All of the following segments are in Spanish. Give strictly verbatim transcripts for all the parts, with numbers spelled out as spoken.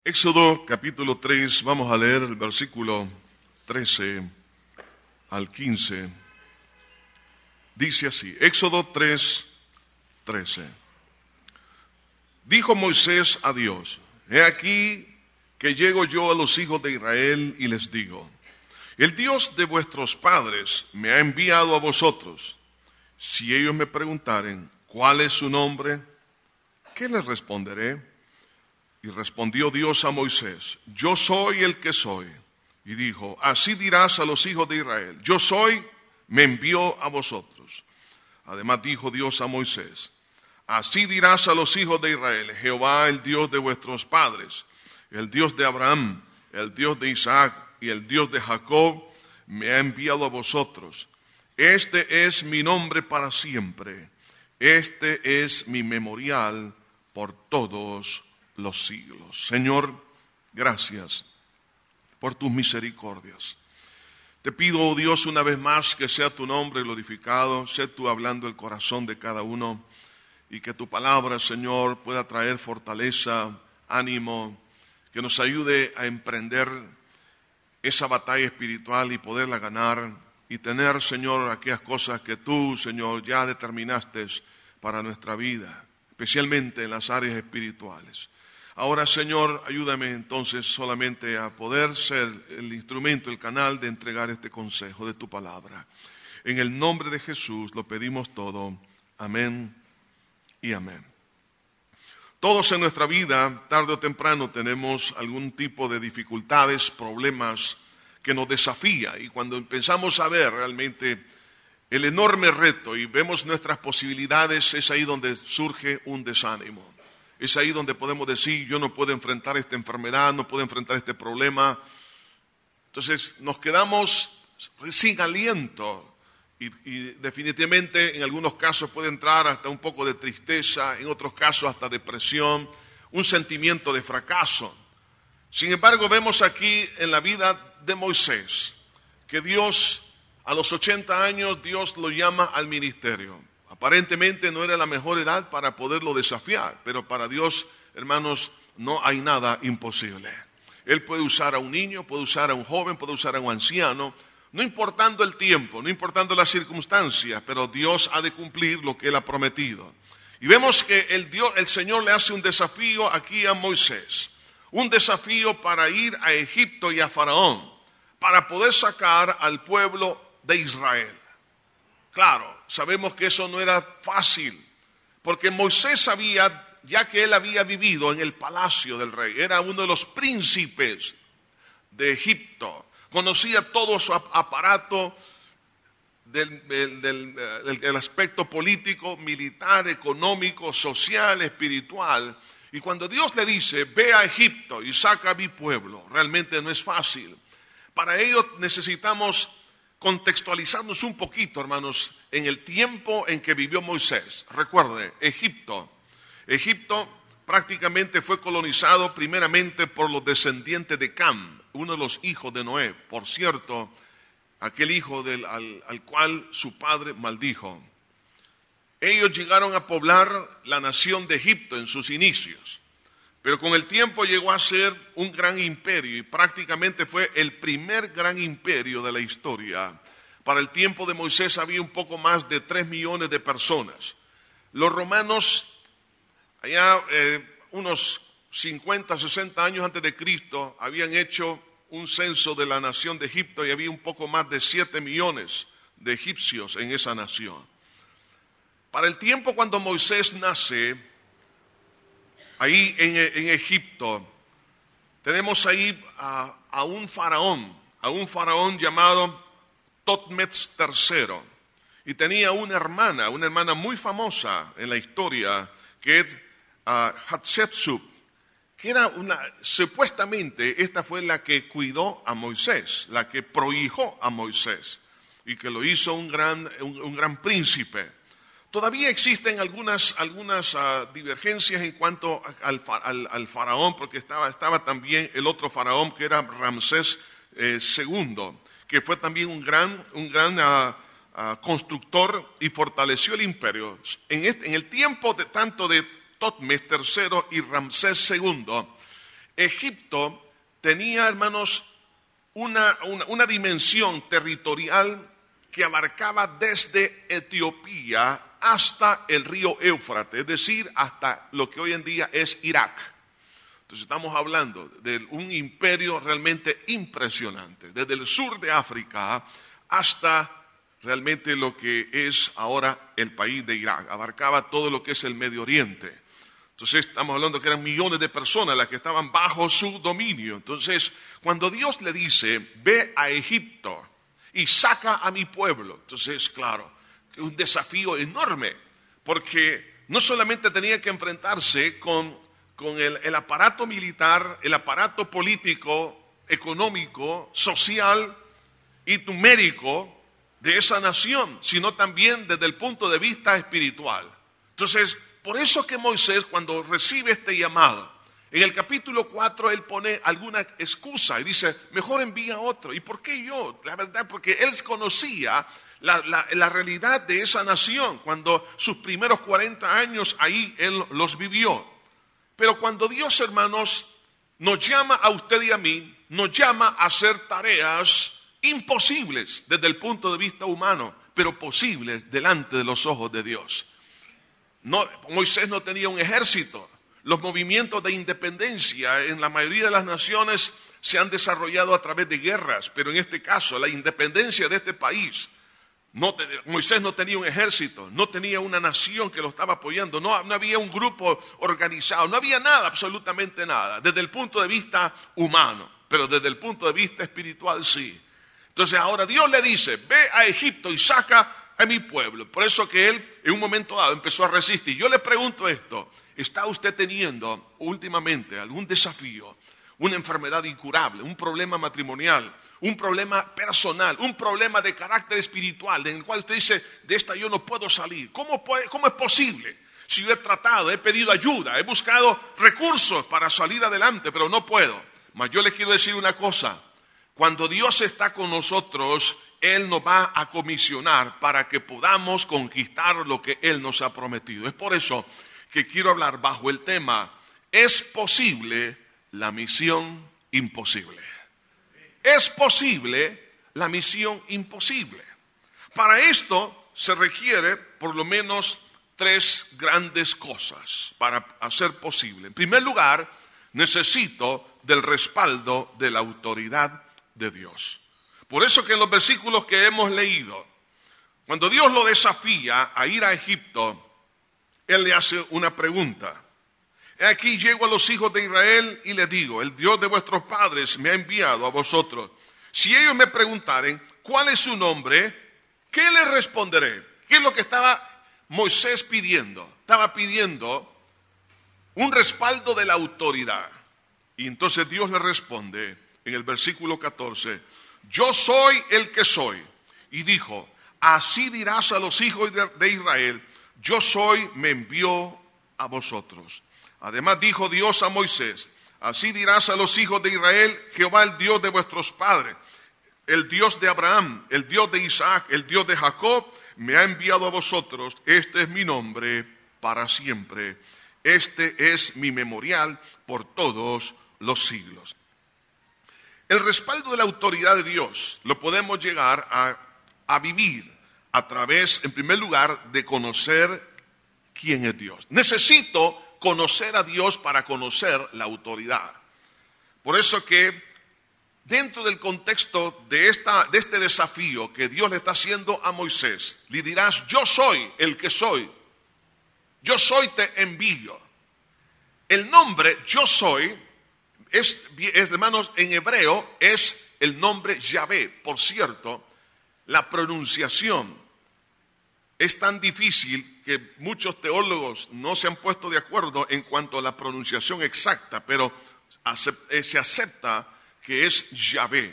Éxodo capítulo tres, vamos a leer el versículo trece al quince. Dice así, Éxodo tres, trece. Dijo Moisés a Dios, he aquí que llego yo a los hijos de Israel y les digo, el Dios de vuestros padres me ha enviado a vosotros. Si ellos me preguntaren, ¿cuál es su nombre? ¿Qué les responderé? Y respondió Dios a Moisés, yo soy el que soy. Y dijo, así dirás a los hijos de Israel, yo soy, me envió a vosotros. Además dijo Dios a Moisés, así dirás a los hijos de Israel, Jehová el Dios de vuestros padres, el Dios de Abraham, el Dios de Isaac y el Dios de Jacob, me ha enviado a vosotros. Este es mi nombre para siempre, este es mi memorial por todos los siglos. Señor, gracias por tus misericordias. Te pido, oh Dios, una vez más que sea tu nombre glorificado, sé tú hablando el corazón de cada uno y que tu palabra, Señor, pueda traer fortaleza, ánimo, que nos ayude a emprender esa batalla espiritual y poderla ganar y tener, Señor, aquellas cosas que tú, Señor, ya determinaste para nuestra vida, especialmente en las áreas espirituales. Ahora, Señor, ayúdame entonces solamente a poder ser el instrumento, el canal de entregar este consejo de tu palabra. En el nombre de Jesús lo pedimos todo. Amén y amén. Todos en nuestra vida, tarde o temprano, tenemos algún tipo de dificultades, problemas que nos desafía. Y cuando empezamos a ver realmente el enorme reto y vemos nuestras posibilidades, es ahí donde surge un desánimo. Es ahí donde podemos decir, yo no puedo enfrentar esta enfermedad, no puedo enfrentar este problema. Entonces nos quedamos sin aliento y, y definitivamente en algunos casos puede entrar hasta un poco de tristeza, en otros casos hasta depresión, un sentimiento de fracaso. Sin embargo, vemos aquí en la vida de Moisés que Dios, a los ochenta años, Dios lo llama al ministerio. Aparentemente no era la mejor edad para poderlo desafiar, pero para Dios, hermanos, no hay nada imposible. Él puede usar a un niño, puede usar a un joven, puede usar a un anciano, no importando el tiempo, no importando las circunstancias, pero Dios ha de cumplir lo que Él ha prometido. Y vemos que el, Dios, el Señor le hace un desafío aquí a Moisés, un desafío para ir a Egipto y a Faraón, para poder sacar al pueblo de Israel. Claro, sabemos que eso no era fácil, porque Moisés sabía, ya que él había vivido en el palacio del rey, era uno de los príncipes de Egipto, conocía todo su aparato del, del, del, del, del aspecto político, militar, económico, social, espiritual. Y cuando Dios le dice, ve a Egipto y saca a mi pueblo, realmente no es fácil. Para ello necesitamos contextualizarnos un poquito, hermanos, en el tiempo en que vivió Moisés. Recuerde, Egipto. Egipto prácticamente fue colonizado primeramente por los descendientes de Cam, uno de los hijos de Noé. Por cierto, aquel hijo del, al, al cual su padre maldijo. Ellos llegaron a poblar la nación de Egipto en sus inicios. Pero con el tiempo llegó a ser un gran imperio y prácticamente fue el primer gran imperio de la historia. Para el tiempo de Moisés había un poco más de tres millones de personas. Los romanos, allá eh, unos cincuenta, sesenta años antes de Cristo, habían hecho un censo de la nación de Egipto y había un poco más de siete millones de egipcios en esa nación. Para el tiempo cuando Moisés nace, ahí en, en Egipto, tenemos ahí a, a un faraón, a un faraón llamado Totmes tercero. Y tenía una hermana, una hermana muy famosa en la historia, que es uh, Hatshepsut, que era una, supuestamente esta fue la que cuidó a Moisés, la que prohijó a Moisés, y que lo hizo un gran, un, un gran príncipe. Todavía existen algunas, algunas uh, divergencias en cuanto al, al, al faraón, porque estaba, estaba también el otro faraón que era Ramsés eh, segundo, que fue también un gran, un gran uh, uh, constructor y fortaleció el imperio. En, este, en el tiempo de, tanto de Totmes tercero y Ramsés segundo, Egipto tenía, hermanos, una, una, una dimensión territorial que abarcaba desde Etiopía hasta el río Éufrates, es decir, hasta lo que hoy en día es Irak. Entonces estamos hablando de un imperio realmente impresionante, desde el sur de África hasta realmente lo que es ahora el país de Irak. Abarcaba todo lo que es el Medio Oriente. Entonces estamos hablando que eran millones de personas las que estaban bajo su dominio. Entonces, cuando Dios le dice, ve a Egipto y saca a mi pueblo, entonces, claro, es un desafío enorme, porque no solamente tenía que enfrentarse con, con el, el aparato militar, el aparato político, económico, social y numérico de esa nación, sino también desde el punto de vista espiritual. Entonces, por eso que Moisés, cuando recibe este llamado, en el capítulo cuatro, él pone alguna excusa y dice, mejor envía a otro. ¿Y por qué yo? La verdad, porque él conocía la, la, la realidad de esa nación, cuando sus primeros cuarenta años ahí él los vivió. Pero cuando Dios, hermanos, nos llama a usted y a mí, nos llama a hacer tareas imposibles desde el punto de vista humano, pero posibles delante de los ojos de Dios. No, Moisés no tenía un ejército. Los movimientos de independencia en la mayoría de las naciones se han desarrollado a través de guerras, pero en este caso la independencia de este país, no, Moisés no tenía un ejército, no tenía una nación que lo estaba apoyando, no, no había un grupo organizado, no había nada, absolutamente nada, desde el punto de vista humano, pero desde el punto de vista espiritual sí. Entonces ahora Dios le dice, ve a Egipto y saca a mi pueblo. Por eso que él en un momento dado empezó a resistir. Yo le pregunto esto, ¿está usted teniendo últimamente algún desafío, una enfermedad incurable, un problema matrimonial, un problema personal, un problema de carácter espiritual, en el cual usted dice, de esta yo no puedo salir? ¿Cómo, puede, cómo es posible? Si yo he tratado, he pedido ayuda, he buscado recursos para salir adelante, pero no puedo. Mas yo le quiero decir una cosa, cuando Dios está con nosotros, Él nos va a comisionar para que podamos conquistar lo que Él nos ha prometido. Es por eso que quiero hablar bajo el tema, ¿es posible la misión imposible? ¿Es posible la misión imposible? Para esto se requiere por lo menos tres grandes cosas para hacer posible. En primer lugar, necesito del respaldo de la autoridad de Dios. Por eso que en los versículos que hemos leído, cuando Dios lo desafía a ir a Egipto, Él le hace una pregunta. He aquí llego a los hijos de Israel y les digo, el Dios de vuestros padres me ha enviado a vosotros. Si ellos me preguntaren, ¿cuál es su nombre? ¿Qué les responderé? ¿Qué es lo que estaba Moisés pidiendo? Estaba pidiendo un respaldo de la autoridad. Y entonces Dios le responde en el versículo catorce, yo soy el que soy. Y dijo, así dirás a los hijos de Israel, yo soy, me envió a vosotros. Además dijo Dios a Moisés, así dirás a los hijos de Israel, Jehová el Dios de vuestros padres, el Dios de Abraham, el Dios de Isaac, el Dios de Jacob, me ha enviado a vosotros. Este es mi nombre para siempre. Este es mi memorial por todos los siglos. El respaldo de la autoridad de Dios lo podemos llegar a, a vivir a través, en primer lugar, de conocer quién es Dios. Necesito conocer a Dios para conocer la autoridad. Por eso que dentro del contexto de, esta, de este desafío que Dios le está haciendo a Moisés, le dirás, yo soy el que soy. Yo soy, te envío. El nombre yo soy Es, es, hermanos, en hebreo es el nombre Yahvé. Por cierto, la pronunciación es tan difícil que muchos teólogos no se han puesto de acuerdo en cuanto a la pronunciación exacta, pero acept, se acepta que es Yahvé.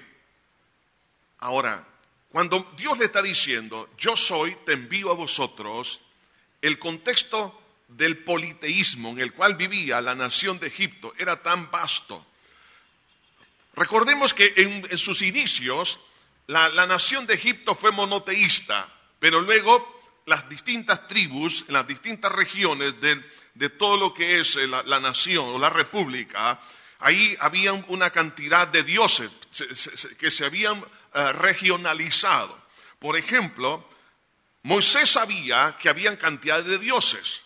Ahora, cuando Dios le está diciendo, yo soy, te envío a vosotros, el contexto del politeísmo en el cual vivía la nación de Egipto era tan vasto. Recordemos que en, en sus inicios la, la nación de Egipto fue monoteísta, pero luego las distintas tribus, en las distintas regiones de, de todo lo que es la, la nación o la república, ahí había una cantidad de dioses que se habían uh, regionalizado. Por ejemplo, Moisés sabía que habían cantidad de dioses.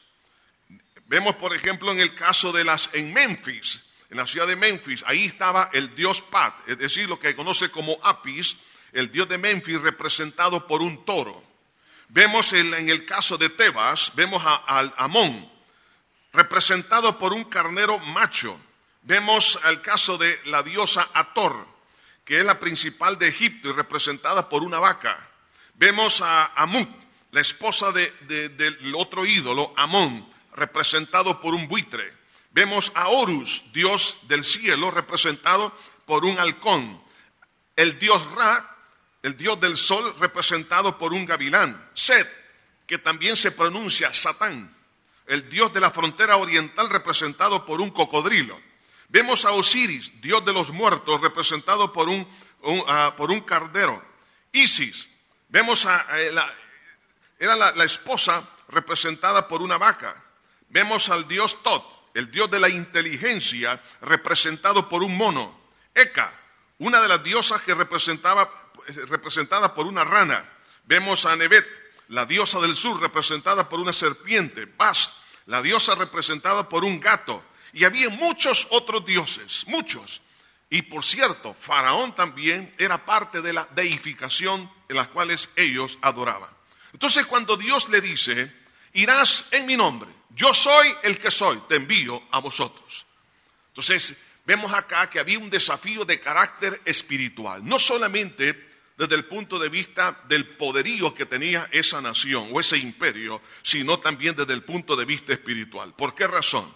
Vemos, por ejemplo, en el caso de las en Memphis, en la ciudad de Memphis, ahí estaba el dios Pat, es decir, lo que conoce como Apis, el dios de Memphis representado por un toro. Vemos el, en el caso de Tebas, vemos al Amón, representado por un carnero macho. Vemos el caso de la diosa Hathor, que es la principal de Egipto y representada por una vaca. Vemos a Amut, la esposa de, de, del otro ídolo, Amón, representado por un buitre. Vemos a Horus, dios del cielo, representado por un halcón. El dios Ra, el dios del sol, representado por un gavilán. Set, que también se pronuncia Satán, el dios de la frontera oriental, representado por un cocodrilo. Vemos a Osiris, dios de los muertos, representado por un, un, uh, por un cardero. Isis, vemos a, a la, era la, la esposa representada por una vaca. Vemos al dios Tot, el dios de la inteligencia, representado por un mono. Eka, una de las diosas que representaba, representada por una rana. Vemos a Nebet, la diosa del sur, representada por una serpiente. Bast, la diosa representada por un gato. Y había muchos otros dioses, muchos. Y por cierto, Faraón también era parte de la deificación en las cuales ellos adoraban. Entonces, cuando Dios le dice, irás en mi nombre, yo soy el que soy, te envío a vosotros. Entonces, vemos acá que había un desafío de carácter espiritual, no solamente desde el punto de vista del poderío que tenía esa nación o ese imperio, sino también desde el punto de vista espiritual. ¿Por qué razón?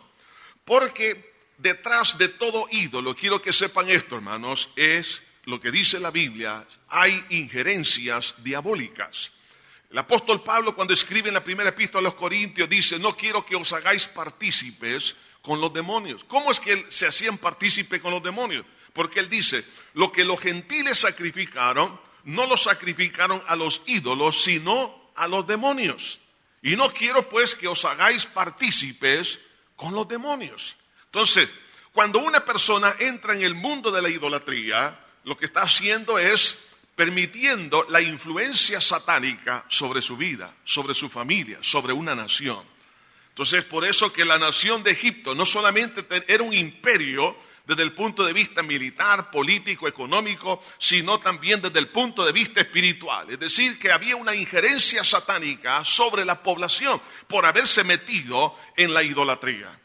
Porque detrás de todo ídolo, quiero que sepan esto, hermanos, es lo que dice la Biblia, hay injerencias diabólicas. El apóstol Pablo, cuando escribe en la primera epístola a los Corintios, dice, no quiero que os hagáis partícipes con los demonios. ¿Cómo es que se hacían partícipes con los demonios? Porque él dice, lo que los gentiles sacrificaron, no lo sacrificaron a los ídolos, sino a los demonios. Y no quiero pues que os hagáis partícipes con los demonios. Entonces, cuando una persona entra en el mundo de la idolatría, lo que está haciendo es permitiendo la influencia satánica sobre su vida, sobre su familia, sobre una nación. Entonces, por eso que la nación de Egipto no solamente era un imperio desde el punto de vista militar, político, económico, sino también desde el punto de vista espiritual. Es decir, que había una injerencia satánica sobre la población por haberse metido en la idolatría.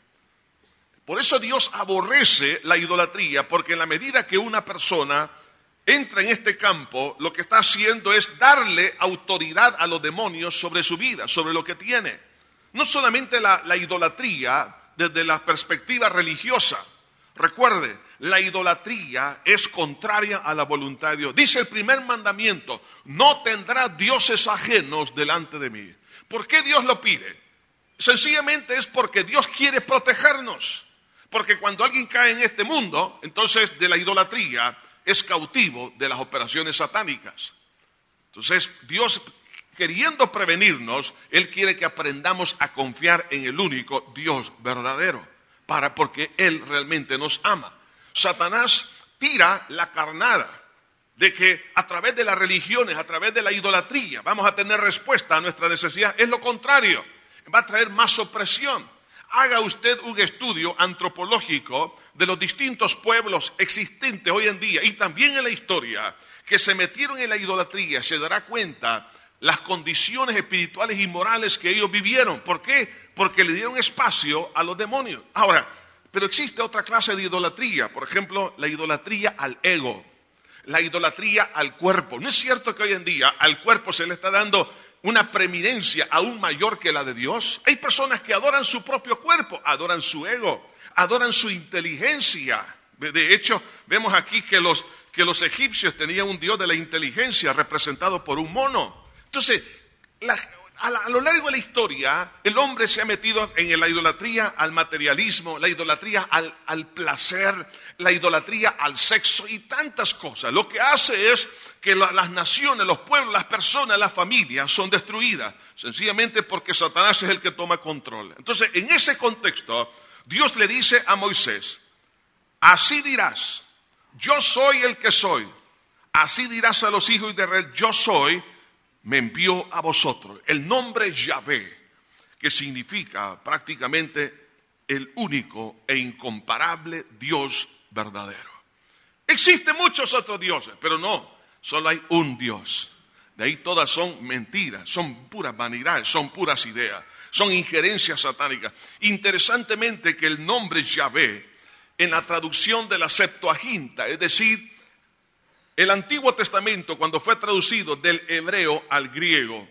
Por eso Dios aborrece la idolatría, porque en la medida que una persona entra en este campo, lo que está haciendo es darle autoridad a los demonios sobre su vida, sobre lo que tiene. No solamente la, la idolatría desde la perspectiva religiosa. Recuerde, la idolatría es contraria a la voluntad de Dios. Dice el primer mandamiento, no tendrás dioses ajenos delante de mí. ¿Por qué Dios lo pide? Sencillamente es porque Dios quiere protegernos. Porque cuando alguien cae en este mundo, entonces de la idolatría es cautivo de las operaciones satánicas. Entonces, Dios, queriendo prevenirnos, Él quiere que aprendamos a confiar en el único Dios verdadero, para, porque Él realmente nos ama. Satanás tira la carnada de que a través de las religiones, a través de la idolatría, vamos a tener respuesta a nuestra necesidad. Es lo contrario, va a traer más opresión. Haga usted un estudio antropológico de los distintos pueblos existentes hoy en día y también en la historia que se metieron en la idolatría, se dará cuenta las condiciones espirituales y morales que ellos vivieron. ¿Por qué? Porque le dieron espacio a los demonios. Ahora, pero existe otra clase de idolatría, por ejemplo, la idolatría al ego, la idolatría al cuerpo. ¿No es cierto que hoy en día al cuerpo se le está dando una preeminencia aún mayor que la de Dios? Hay personas que adoran su propio cuerpo, adoran su ego, adoran su inteligencia. De hecho, vemos aquí que los, que los egipcios tenían un dios de la inteligencia representado por un mono. Entonces, la, a, la, a lo largo de la historia, el hombre se ha metido en la idolatría al materialismo, la idolatría al, al placer, la idolatría al sexo y tantas cosas. Lo que hace es que la, las naciones, los pueblos, las personas, las familias son destruidas, sencillamente porque Satanás es el que toma control. Entonces, en ese contexto, Dios le dice a Moisés, así dirás, yo soy el que soy. Así dirás a los hijos de Israel, yo soy, me envió a vosotros. El nombre Yahvé, que significa prácticamente el único e incomparable Dios verdadero. Existen muchos otros dioses, pero no, solo hay un Dios. De ahí todas son mentiras, son puras vanidades, son puras ideas, son injerencias satánicas. Interesantemente que el nombre Yahvé, en la traducción de la Septuaginta, es decir, el Antiguo Testamento, cuando fue traducido del hebreo al griego,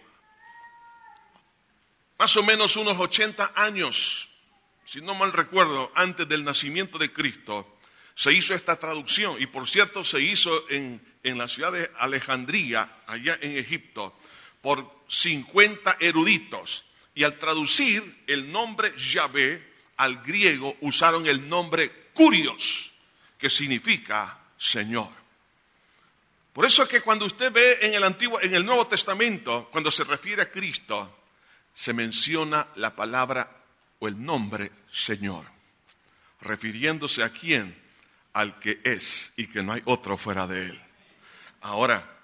más o menos unos ochenta años, si no mal recuerdo, antes del nacimiento de Cristo, se hizo esta traducción. Y por cierto, se hizo en, en la ciudad de Alejandría, allá en Egipto, por cincuenta eruditos. Y al traducir el nombre Yahvé al griego, usaron el nombre Kurios, que significa Señor. Por eso es que cuando usted ve en el Antiguo, en el Nuevo Testamento, cuando se refiere a Cristo, se menciona la palabra o el nombre Señor, refiriéndose a quién, al que es y que no hay otro fuera de él. Ahora,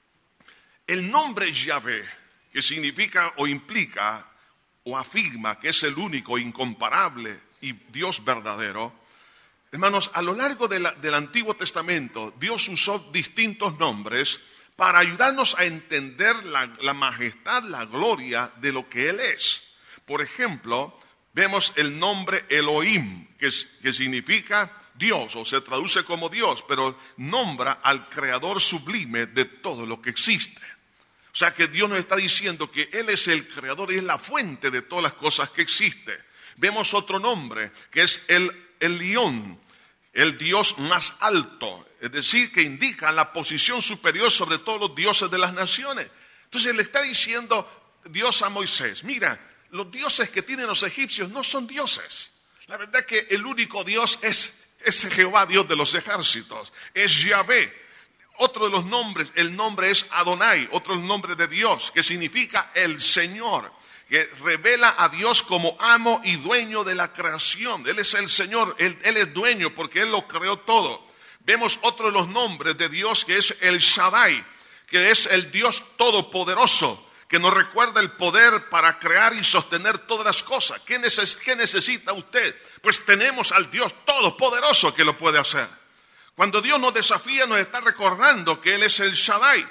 el nombre Yahvé, que significa o implica o afirma que es el único, incomparable y Dios verdadero, hermanos, a lo largo de la, del Antiguo Testamento, Dios usó distintos nombres para ayudarnos a entender la, la majestad, la gloria de lo que Él es. Por ejemplo, vemos el nombre Elohim, que, es, que significa Dios, o se traduce como Dios, pero nombra al Creador sublime de todo lo que existe. O sea que Dios nos está diciendo que Él es el Creador y es la fuente de todas las cosas que existen. Vemos otro nombre, que es el Elión, el Dios más alto, es decir, que indica la posición superior sobre todos los dioses de las naciones. Entonces le está diciendo Dios a Moisés, mira, los dioses que tienen los egipcios no son dioses. La verdad que el único Dios es, es Jehová, Dios de los ejércitos, es Yahvé. Otro de los nombres, el nombre es Adonai, otro nombre de Dios, que significa el Señor, que revela a Dios como amo y dueño de la creación. Él es el Señor, Él, Él es dueño porque Él lo creó todo. Vemos otro de los nombres de Dios que es el Shaddai, que es el Dios todopoderoso, que nos recuerda el poder para crear y sostener todas las cosas. ¿Qué, neces- qué necesita usted? Pues tenemos al Dios todopoderoso que lo puede hacer. Cuando Dios nos desafía, nos está recordando que Él es el Shaddai.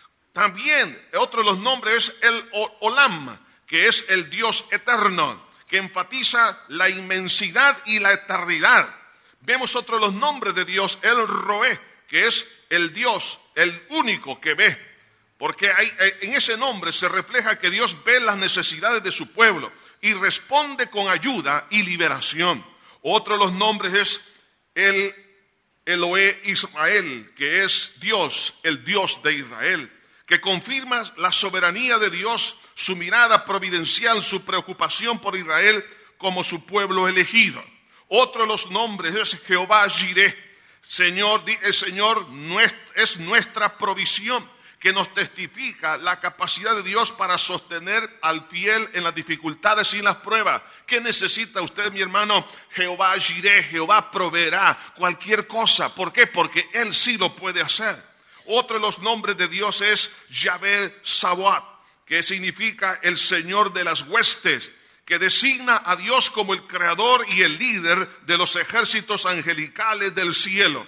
También otro de los nombres es el Olam, que es el Dios eterno, que enfatiza la inmensidad y la eternidad. Vemos otro de los nombres de Dios, el Roé, que es el Dios, el único que ve. Porque hay, en ese nombre se refleja que Dios ve las necesidades de su pueblo y responde con ayuda y liberación. Otro de los nombres es el Eloé Israel, que es Dios, el Dios de Israel, que confirma la soberanía de Dios, su mirada providencial, su preocupación por Israel como su pueblo elegido. Otro de los nombres es Jehová Jireh, Señor, el Señor es nuestra provisión, que nos testifica la capacidad de Dios para sostener al fiel en las dificultades y en las pruebas. ¿Qué necesita usted, mi hermano? Jehová Jireh, Jehová proveerá cualquier cosa. ¿Por qué? Porque Él sí lo puede hacer. Otro de los nombres de Dios es Yahvé Sabaoth, que significa el Señor de las huestes, que designa a Dios como el creador y el líder de los ejércitos angelicales del cielo.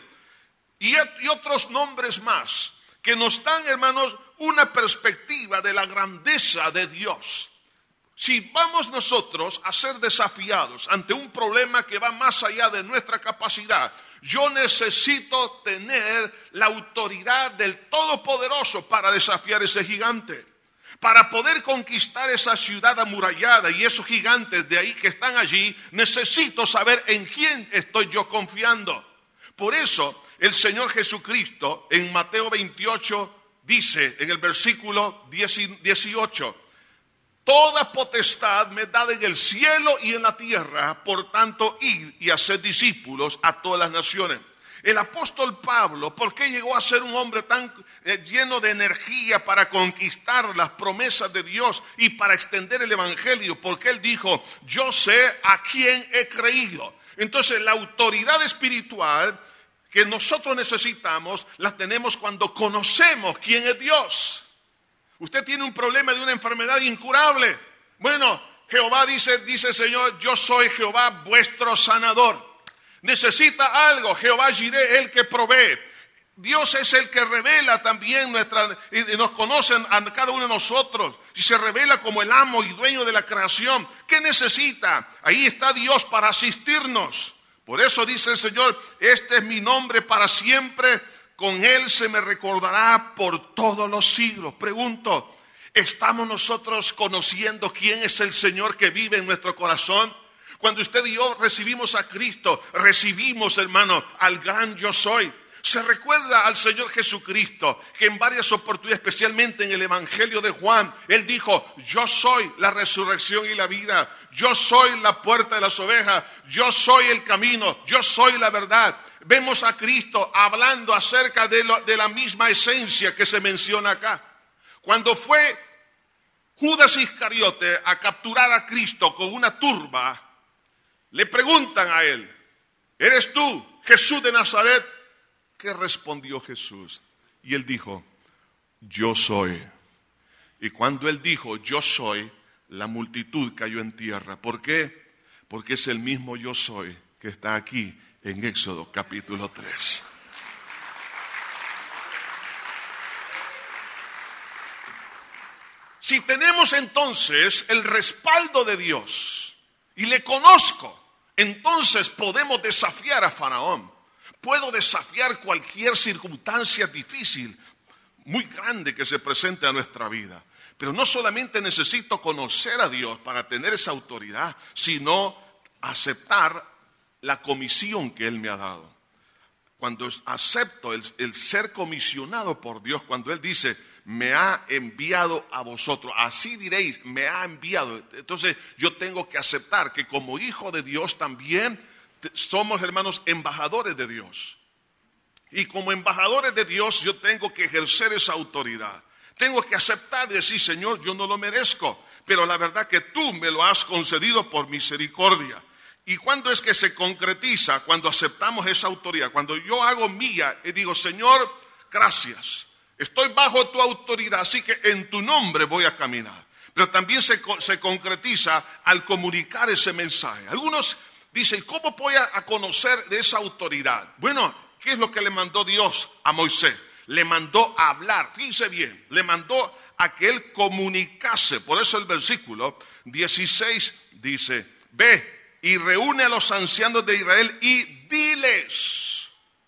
Y, y otros nombres más que nos dan, hermanos, una perspectiva de la grandeza de Dios. Si vamos nosotros a ser desafiados ante un problema que va más allá de nuestra capacidad, yo necesito tener la autoridad del Todopoderoso para desafiar ese gigante. Para poder conquistar esa ciudad amurallada y esos gigantes de ahí que están allí, necesito saber en quién estoy yo confiando. Por eso, el Señor Jesucristo en Mateo veintiocho dice en el versículo dieciocho, toda potestad me da en el cielo y en la tierra, por tanto id y haced discípulos a todas las naciones. El apóstol Pablo, ¿por qué llegó a ser un hombre tan eh, lleno de energía para conquistar las promesas de Dios y para extender el evangelio? Porque él dijo, yo sé a quién he creído. Entonces la autoridad espiritual que nosotros necesitamos la tenemos cuando conocemos quién es Dios. Usted tiene un problema de una enfermedad incurable. Bueno, Jehová dice, dice el Señor, yo soy Jehová vuestro sanador. Necesita algo, Jehová Jireh, el que provee. Dios es el que revela también nuestra, y nos conocen a cada uno de nosotros, y se revela como el amo y dueño de la creación. ¿Qué necesita? Ahí está Dios para asistirnos. Por eso dice el Señor, este es mi nombre para siempre, con él se me recordará por todos los siglos. Pregunto, ¿estamos nosotros conociendo quién es el Señor que vive en nuestro corazón? Cuando usted y yo recibimos a Cristo, recibimos, hermano, al gran yo soy. Se recuerda al Señor Jesucristo que en varias oportunidades, especialmente en el Evangelio de Juan, Él dijo, yo soy la resurrección y la vida, yo soy la puerta de las ovejas, yo soy el camino, yo soy la verdad. Vemos a Cristo hablando acerca de, lo, de la misma esencia que se menciona acá. Cuando fue Judas Iscariote a capturar a Cristo con una turba, le preguntan a Él, ¿eres tú, Jesús de Nazaret? ¿Qué respondió Jesús? Y él dijo, yo soy. Y cuando él dijo, yo soy, la multitud cayó en tierra. ¿Por qué? Porque es el mismo yo soy que está aquí en Éxodo capítulo tres. Si tenemos entonces el respaldo de Dios y le conozco, entonces podemos desafiar a Faraón. Puedo desafiar cualquier circunstancia difícil, muy grande que se presente a nuestra vida. Pero no solamente necesito conocer a Dios para tener esa autoridad, sino aceptar la comisión que Él me ha dado. Cuando acepto el, el ser comisionado por Dios, cuando Él dice, me ha enviado a vosotros, así diréis, me ha enviado. Entonces yo tengo que aceptar que como hijo de Dios también somos, hermanos, embajadores de Dios. Y como embajadores de Dios yo tengo que ejercer esa autoridad. Tengo que aceptar y decir, Señor, yo no lo merezco, pero la verdad que tú me lo has concedido por misericordia. ¿Y cuándo es que se concretiza? Cuando aceptamos esa autoridad. Cuando yo hago mía y digo, Señor, gracias. Estoy bajo tu autoridad, así que en tu nombre voy a caminar. Pero también se, se concretiza al comunicar ese mensaje. Algunos dicen, ¿cómo voy a conocer de esa autoridad? Bueno, ¿qué es lo que le mandó Dios a Moisés? Le mandó a hablar, fíjense bien, le mandó a que él comunicase. Por eso el versículo dieciséis dice, ve y reúne a los ancianos de Israel y diles.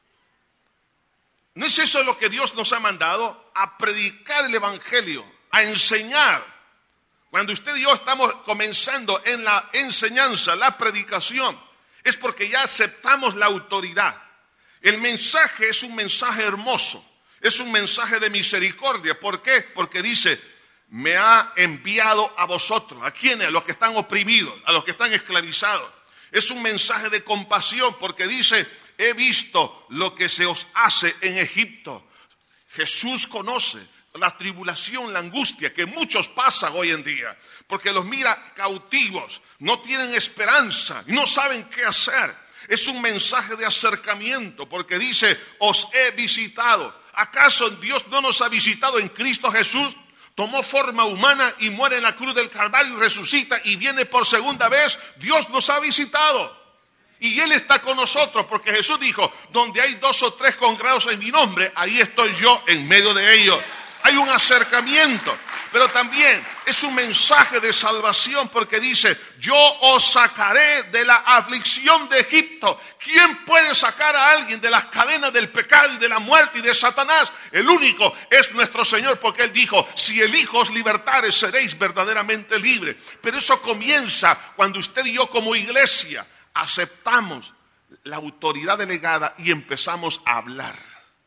¿No es eso lo que Dios nos ha mandado? A predicar el evangelio, a enseñar. Cuando usted y yo estamos comenzando en la enseñanza, la predicación, es porque ya aceptamos la autoridad. El mensaje es un mensaje hermoso, es un mensaje de misericordia. ¿Por qué? Porque dice, me ha enviado a vosotros. ¿A quiénes? A los que están oprimidos, a los que están esclavizados. Es un mensaje de compasión porque dice, he visto lo que se os hace en Egipto. Jesús conoce la tribulación, la angustia que muchos pasan hoy en día, porque los mira cautivos, no tienen esperanza y no saben qué hacer. Es un mensaje de acercamiento, porque dice, os he visitado. ¿Acaso Dios no nos ha visitado en Cristo Jesús? Tomó forma humana y muere en la cruz del Calvario y resucita y viene por segunda vez. Dios nos ha visitado. Y Él está con nosotros, porque Jesús dijo, donde hay dos o tres congregados en mi nombre, ahí estoy yo en medio de ellos. Hay un acercamiento, pero también es un mensaje de salvación porque dice, yo os sacaré de la aflicción de Egipto. ¿Quién puede sacar a alguien de las cadenas del pecado y de la muerte y de Satanás? El único es nuestro Señor, porque Él dijo, si el Hijo os libertare, seréis verdaderamente libres. Pero eso comienza cuando usted y yo como iglesia aceptamos la autoridad delegada y empezamos a hablar.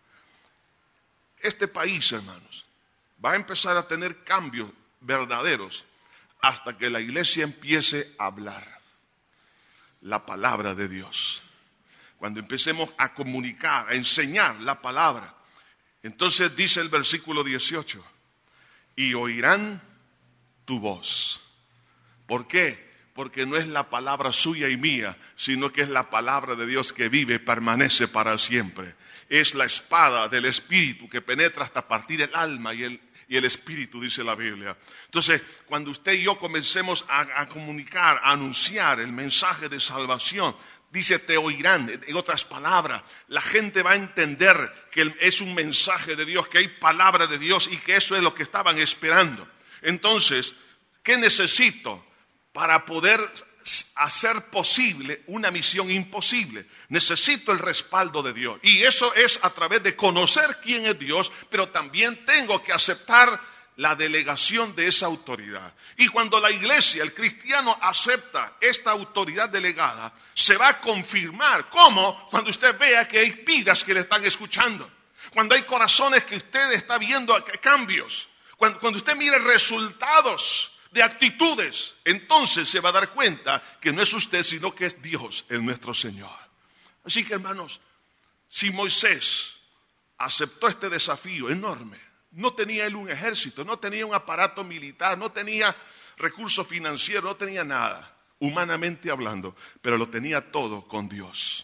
Este país, hermanos, va a empezar a tener cambios verdaderos hasta que la iglesia empiece a hablar la palabra de Dios. Cuando empecemos a comunicar, a enseñar la palabra. Entonces dice el versículo dieciocho, y oirán tu voz. ¿Por qué? porque no es la palabra suya y mía, sino que es la palabra de Dios que vive y permanece para siempre. Es la espada del Espíritu que penetra hasta partir el alma y el, y el Espíritu, dice la Biblia. Entonces, cuando usted y yo comencemos a, a comunicar, a anunciar el mensaje de salvación, dice, te oirán. En otras palabras, la gente va a entender que es un mensaje de Dios, que hay palabra de Dios y que eso es lo que estaban esperando. Entonces, ¿qué necesito para poder hacer posible una misión imposible? Necesito el respaldo de Dios. Y eso es a través de conocer quién es Dios, pero también tengo que aceptar la delegación de esa autoridad. Y cuando la iglesia, el cristiano, acepta esta autoridad delegada, se va a confirmar. ¿Cómo? Cuando usted vea que hay vidas que le están escuchando. Cuando hay corazones que usted está viendo cambios. Cuando, cuando usted mire resultados de actitudes, entonces se va a dar cuenta que no es usted, sino que es Dios, el nuestro Señor. Así que, hermanos, si Moisés aceptó este desafío enorme, no tenía él un ejército, no tenía un aparato militar, no tenía recursos financieros, no tenía nada, humanamente hablando, pero lo tenía todo con Dios.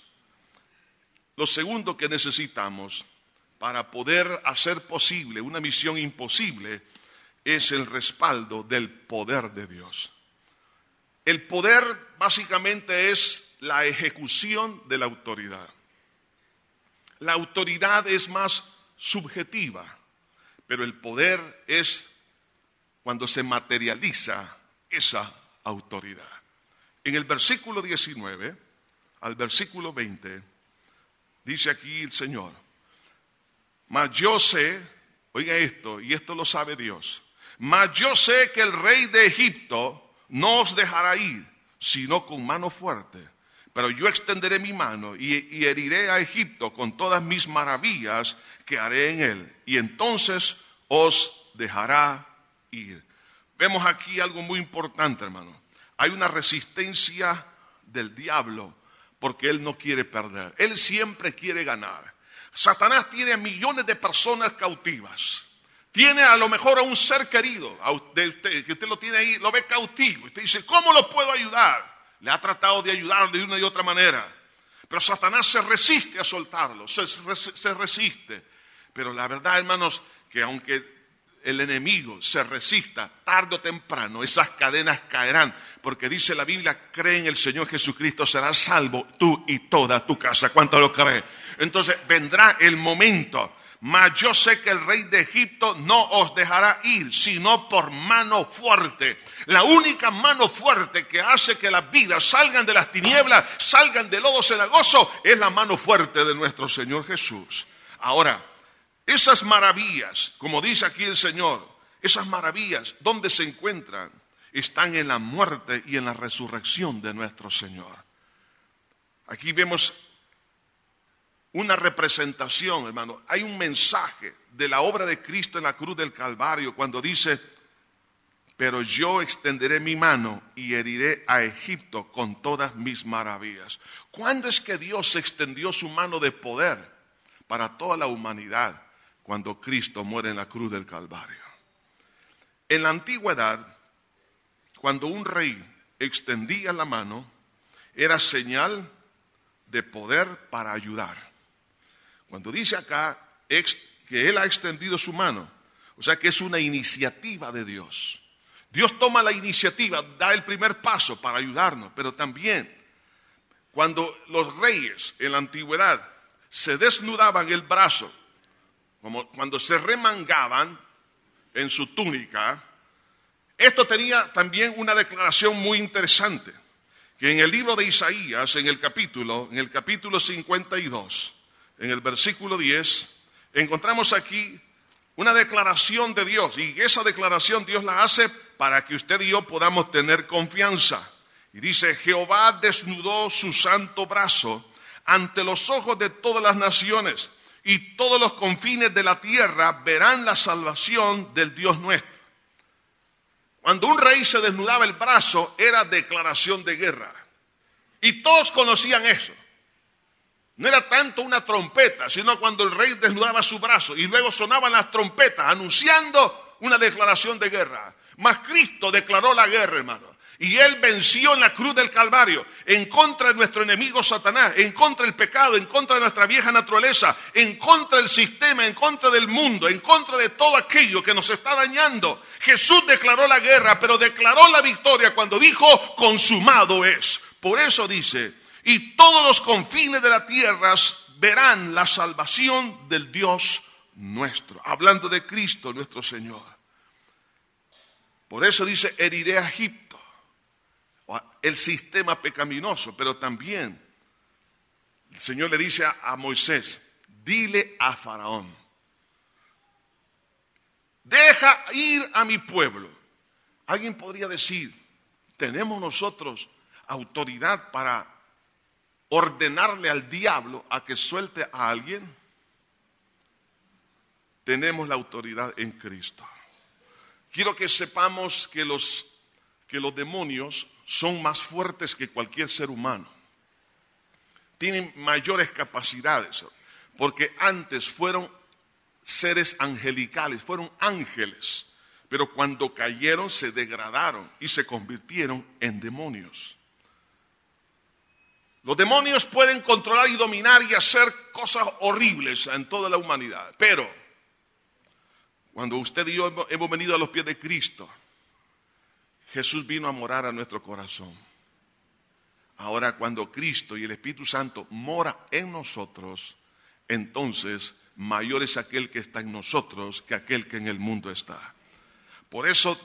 Lo segundo que necesitamos para poder hacer posible una misión imposible es el respaldo del poder de Dios. El poder básicamente es la ejecución de la autoridad. La autoridad es más subjetiva, pero el poder es cuando se materializa esa autoridad. En el versículo diecinueve al versículo veinte, dice aquí el Señor, mas yo sé, oiga esto, y esto lo sabe Dios, mas yo sé que el rey de Egipto no os dejará ir, sino con mano fuerte. Pero yo extenderé mi mano y, y heriré a Egipto con todas mis maravillas que haré en él. Y entonces os dejará ir. Vemos aquí algo muy importante, hermano. Hay una resistencia del diablo porque él no quiere perder. Él siempre quiere ganar. Satanás tiene a millones de personas cautivas. Tiene a lo mejor a un ser querido, a usted, que usted lo tiene ahí, lo ve cautivo. Usted dice, ¿cómo lo puedo ayudar? Le ha tratado de ayudar de una y otra manera. Pero Satanás se resiste a soltarlo, se, se resiste. Pero la verdad, hermanos, que aunque el enemigo se resista, tarde o temprano esas cadenas caerán. Porque dice la Biblia, cree en el Señor Jesucristo, serás salvo tú y toda tu casa. ¿Cuánto lo cree? Entonces vendrá el momento. Mas yo sé que el rey de Egipto no os dejará ir, sino por mano fuerte. La única mano fuerte que hace que las vidas salgan de las tinieblas, salgan del lodo cenagoso, es la mano fuerte de nuestro Señor Jesús. Ahora, esas maravillas, como dice aquí el Señor, esas maravillas, ¿dónde se encuentran? Están en la muerte y en la resurrección de nuestro Señor. Aquí vemos una representación, hermano. Hay un mensaje de la obra de Cristo en la cruz del Calvario cuando dice, pero yo extenderé mi mano y heriré a Egipto con todas mis maravillas. ¿Cuándo es que Dios extendió su mano de poder para toda la humanidad? Cuando Cristo muere en la cruz del Calvario. En la antigüedad, cuando un rey extendía la mano, era señal de poder para ayudar. Cuando dice acá que Él ha extendido su mano, o sea que es una iniciativa de Dios. Dios toma la iniciativa, da el primer paso para ayudarnos, pero también cuando los reyes en la antigüedad se desnudaban el brazo, como cuando se remangaban en su túnica, esto tenía también una declaración muy interesante, que en el libro de Isaías, en el capítulo, en el capítulo cincuenta y dos, en el versículo diez, encontramos aquí una declaración de Dios, y esa declaración Dios la hace para que usted y yo podamos tener confianza. Y dice, Jehová desnudó su santo brazo ante los ojos de todas las naciones, y todos los confines de la tierra verán la salvación del Dios nuestro. Cuando un rey se desnudaba el brazo, era declaración de guerra. Y todos conocían eso. No era tanto una trompeta, sino cuando el rey desnudaba su brazo y luego sonaban las trompetas anunciando una declaración de guerra. Mas Cristo declaró la guerra, hermano. Y Él venció en la cruz del Calvario, en contra de nuestro enemigo Satanás, en contra del pecado, en contra de nuestra vieja naturaleza, en contra del sistema, en contra del mundo, en contra de todo aquello que nos está dañando. Jesús declaró la guerra, pero declaró la victoria cuando dijo, consumado es. Por eso dice, y todos los confines de la tierra verán la salvación del Dios nuestro. Hablando de Cristo, nuestro Señor. Por eso dice, heriré a Egipto. El sistema pecaminoso, pero también el Señor le dice a, a Moisés, dile a Faraón, deja ir a mi pueblo. Alguien podría decir, ¿tenemos nosotros autoridad para ordenarle al diablo a que suelte a alguien? Tenemos la autoridad en Cristo. Quiero que sepamos que los, que los demonios son más fuertes que cualquier ser humano. Tienen mayores capacidades, porque antes fueron seres angelicales, fueron ángeles, pero cuando cayeron se degradaron y se convirtieron en demonios. Los demonios pueden controlar y dominar y hacer cosas horribles en toda la humanidad, pero cuando usted y yo hemos venido a los pies de Cristo, Jesús vino a morar a nuestro corazón. Ahora, cuando Cristo y el Espíritu Santo mora en nosotros, entonces mayor es aquel que está en nosotros que aquel que en el mundo está. Por eso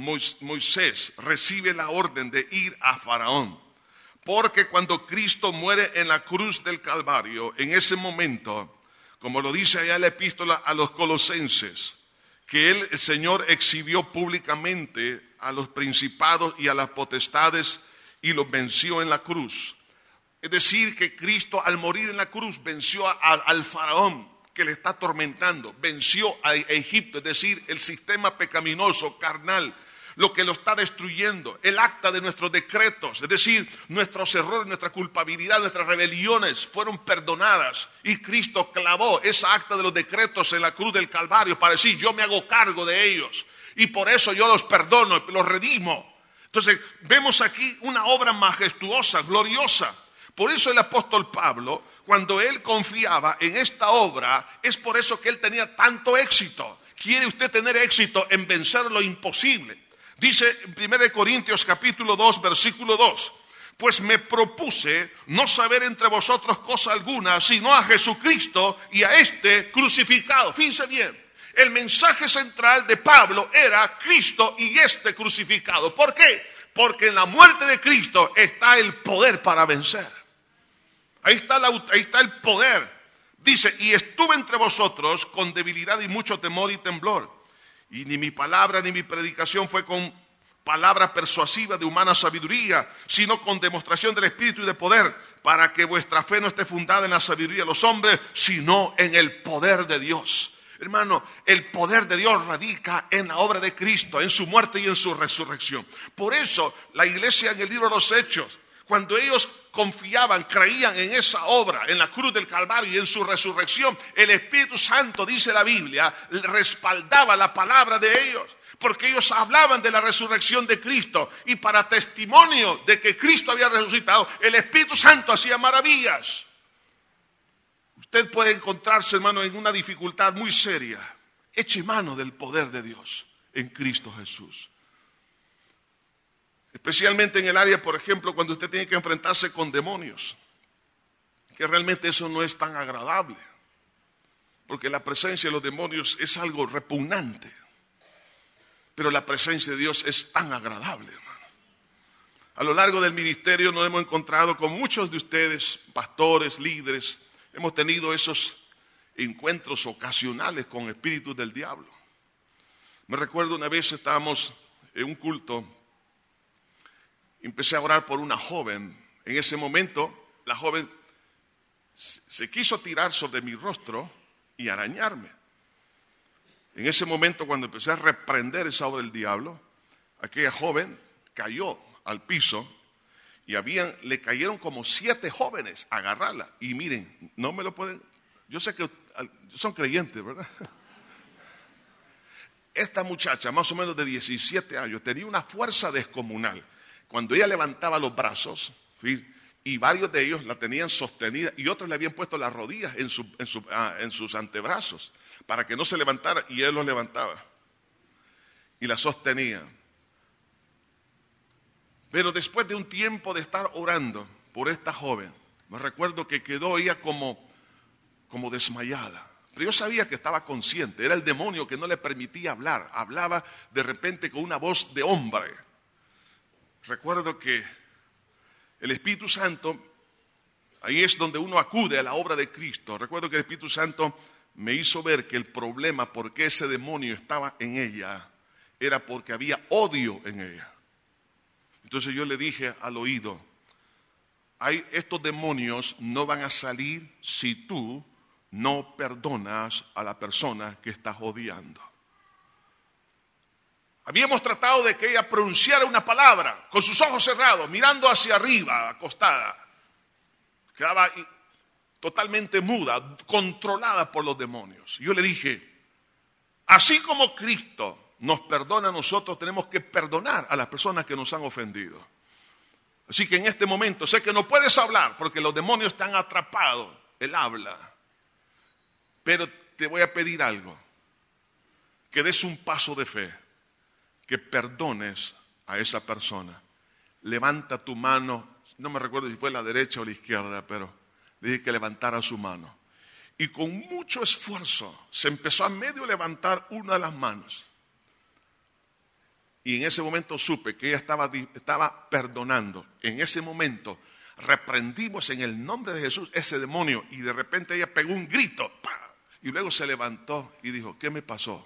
Moisés recibe la orden de ir a Faraón. Porque cuando Cristo muere en la cruz del Calvario, en ese momento, como lo dice allá la epístola a los Colosenses, que él, el Señor, exhibió públicamente a los principados y a las potestades y los venció en la cruz. Es decir, que Cristo al morir en la cruz venció a, a, al faraón que le está atormentando, venció a Egipto, es decir, el sistema pecaminoso, carnal, lo que lo está destruyendo, el acta de nuestros decretos, es decir, nuestros errores, nuestra culpabilidad, nuestras rebeliones fueron perdonadas y Cristo clavó esa acta de los decretos en la cruz del Calvario para decir, yo me hago cargo de ellos y por eso yo los perdono, los redimo. Entonces vemos aquí una obra majestuosa, gloriosa. Por eso el apóstol Pablo, cuando él confiaba en esta obra, es por eso que él tenía tanto éxito. ¿Quiere usted tener éxito en vencer lo imposible? Dice en primera de Corintios capítulo dos, versículo dos, pues me propuse no saber entre vosotros cosa alguna, sino a Jesucristo y a este crucificado. Fíjense bien, el mensaje central de Pablo era Cristo y este crucificado. ¿Por qué? Porque en la muerte de Cristo está el poder para vencer. Ahí está, la, ahí está el poder. Dice, y estuve entre vosotros con debilidad y mucho temor y temblor. Y ni mi palabra ni mi predicación fue con palabra persuasiva de humana sabiduría, sino con demostración del Espíritu y de poder, para que vuestra fe no esté fundada en la sabiduría de los hombres, sino en el poder de Dios. Hermano, el poder de Dios radica en la obra de Cristo, en su muerte y en su resurrección. Por eso la iglesia en el libro de los Hechos, cuando ellos confiaban, creían en esa obra, en la cruz del Calvario y en su resurrección, el Espíritu Santo, dice la Biblia, respaldaba la palabra de ellos, porque ellos hablaban de la resurrección de Cristo, y para testimonio de que Cristo había resucitado, el Espíritu Santo hacía maravillas. Usted puede encontrarse, hermano, en una dificultad muy seria. Eche mano del poder de Dios en Cristo Jesús. Especialmente en el área, por ejemplo, cuando usted tiene que enfrentarse con demonios, que realmente eso no es tan agradable, porque la presencia de los demonios es algo repugnante, pero la presencia de Dios es tan agradable, hermano. A lo largo del ministerio nos hemos encontrado con muchos de ustedes, pastores, líderes, hemos tenido esos encuentros ocasionales con espíritus del diablo. Me recuerdo una vez estábamos en un culto. Empecé a orar por una joven. En ese momento, la joven se quiso tirar sobre mi rostro y arañarme. En ese momento, cuando empecé a reprender esa obra del diablo, aquella joven cayó al piso y habían, le cayeron como siete jóvenes a agarrarla. Y miren, no me lo pueden... Yo sé que son creyentes, ¿verdad? Esta muchacha, más o menos de diecisiete años, tenía una fuerza descomunal. cuando ella levantaba los brazos, ¿sí? Y varios de ellos la tenían sostenida y otros le habían puesto las rodillas en, su, en, su, ah, en sus antebrazos para que no se levantara, y él los levantaba y la sostenía. Pero después de un tiempo de estar orando por esta joven, me recuerdo que quedó ella como, como desmayada. Pero yo sabía que estaba consciente, era el demonio que no le permitía hablar, hablaba de repente con una voz de hombre. Recuerdo que el Espíritu Santo, ahí es donde uno acude a la obra de Cristo. Recuerdo que el Espíritu Santo me hizo ver que el problema por qué ese demonio estaba en ella era porque había odio en ella. Entonces yo le dije al oído, hay, estos demonios no van a salir si tú no perdonas a la persona que estás odiando. Habíamos tratado de que ella pronunciara una palabra con sus ojos cerrados, mirando hacia arriba, acostada. Quedaba totalmente muda, controlada por los demonios. Yo le dije, así como Cristo nos perdona a nosotros, tenemos que perdonar a las personas que nos han ofendido. Así que en este momento, sé que no puedes hablar porque los demonios están atrapados, él habla. Pero te voy a pedir algo, que des un paso de fe. Que perdones a esa persona. Levanta tu mano, no me recuerdo si fue la derecha o la izquierda, pero le dije que levantara su mano. Y con mucho esfuerzo se empezó a medio levantar una de las manos. Y en ese momento supe que ella estaba, estaba perdonando. En ese momento reprendimos en el nombre de Jesús ese demonio y de repente ella pegó un grito. ¡Pah! Y luego se levantó y dijo, ¿qué me pasó?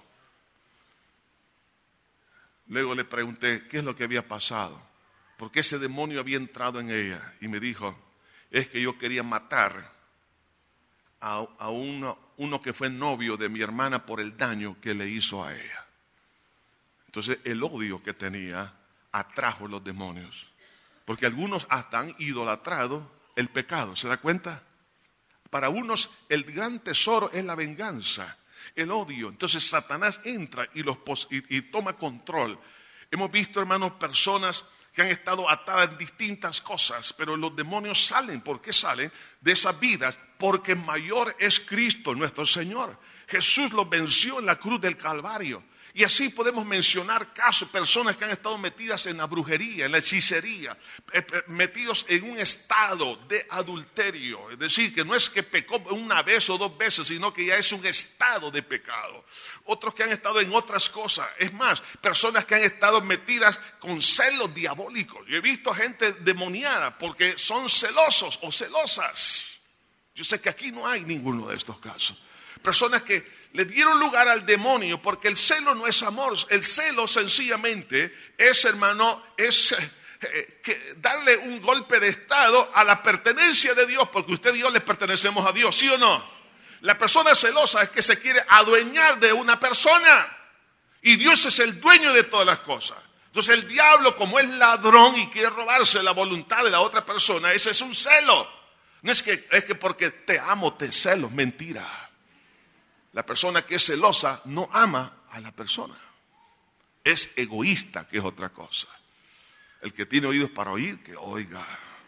Luego le pregunté qué es lo que había pasado, porque ese demonio había entrado en ella. Y me dijo, es que yo quería matar a, a uno, uno que fue novio de mi hermana por el daño que le hizo a ella. Entonces el odio que tenía atrajo los demonios, porque algunos hasta han idolatrado el pecado, ¿se da cuenta? Para unos el gran tesoro es la venganza, el odio. Entonces Satanás entra y, los pos- y, y toma control. Hemos visto, hermanos, personas que han estado atadas en distintas cosas, pero los demonios salen. ¿Por qué salen de esas vidas? Porque mayor es Cristo nuestro Señor. Jesús los venció en la cruz del Calvario. Y así podemos mencionar casos, personas que han estado metidas en la brujería, en la hechicería, metidos en un estado de adulterio. Es decir, que no es que pecó una vez o dos veces, sino que ya es un estado de pecado. Otros que han estado en otras cosas. Es más, personas que han estado metidas con celos diabólicos. Yo he visto gente demoniada porque son celosos o celosas. Yo sé que aquí no hay ninguno de estos casos. Personas que le dieron lugar al demonio, porque el celo no es amor. El celo sencillamente es, hermano, es eh, que darle un golpe de estado a la pertenencia de Dios, porque usted y yo le pertenecemos a Dios, ¿sí o no? La persona celosa es que se quiere adueñar de una persona, y Dios es el dueño de todas las cosas. Entonces el diablo, como es ladrón y quiere robarse la voluntad de la otra persona, ese es un celo. No es que, es que porque te amo te celo, mentira. La persona que es celosa no ama a la persona. Es egoísta, que es otra cosa. El que tiene oídos para oír, que oiga.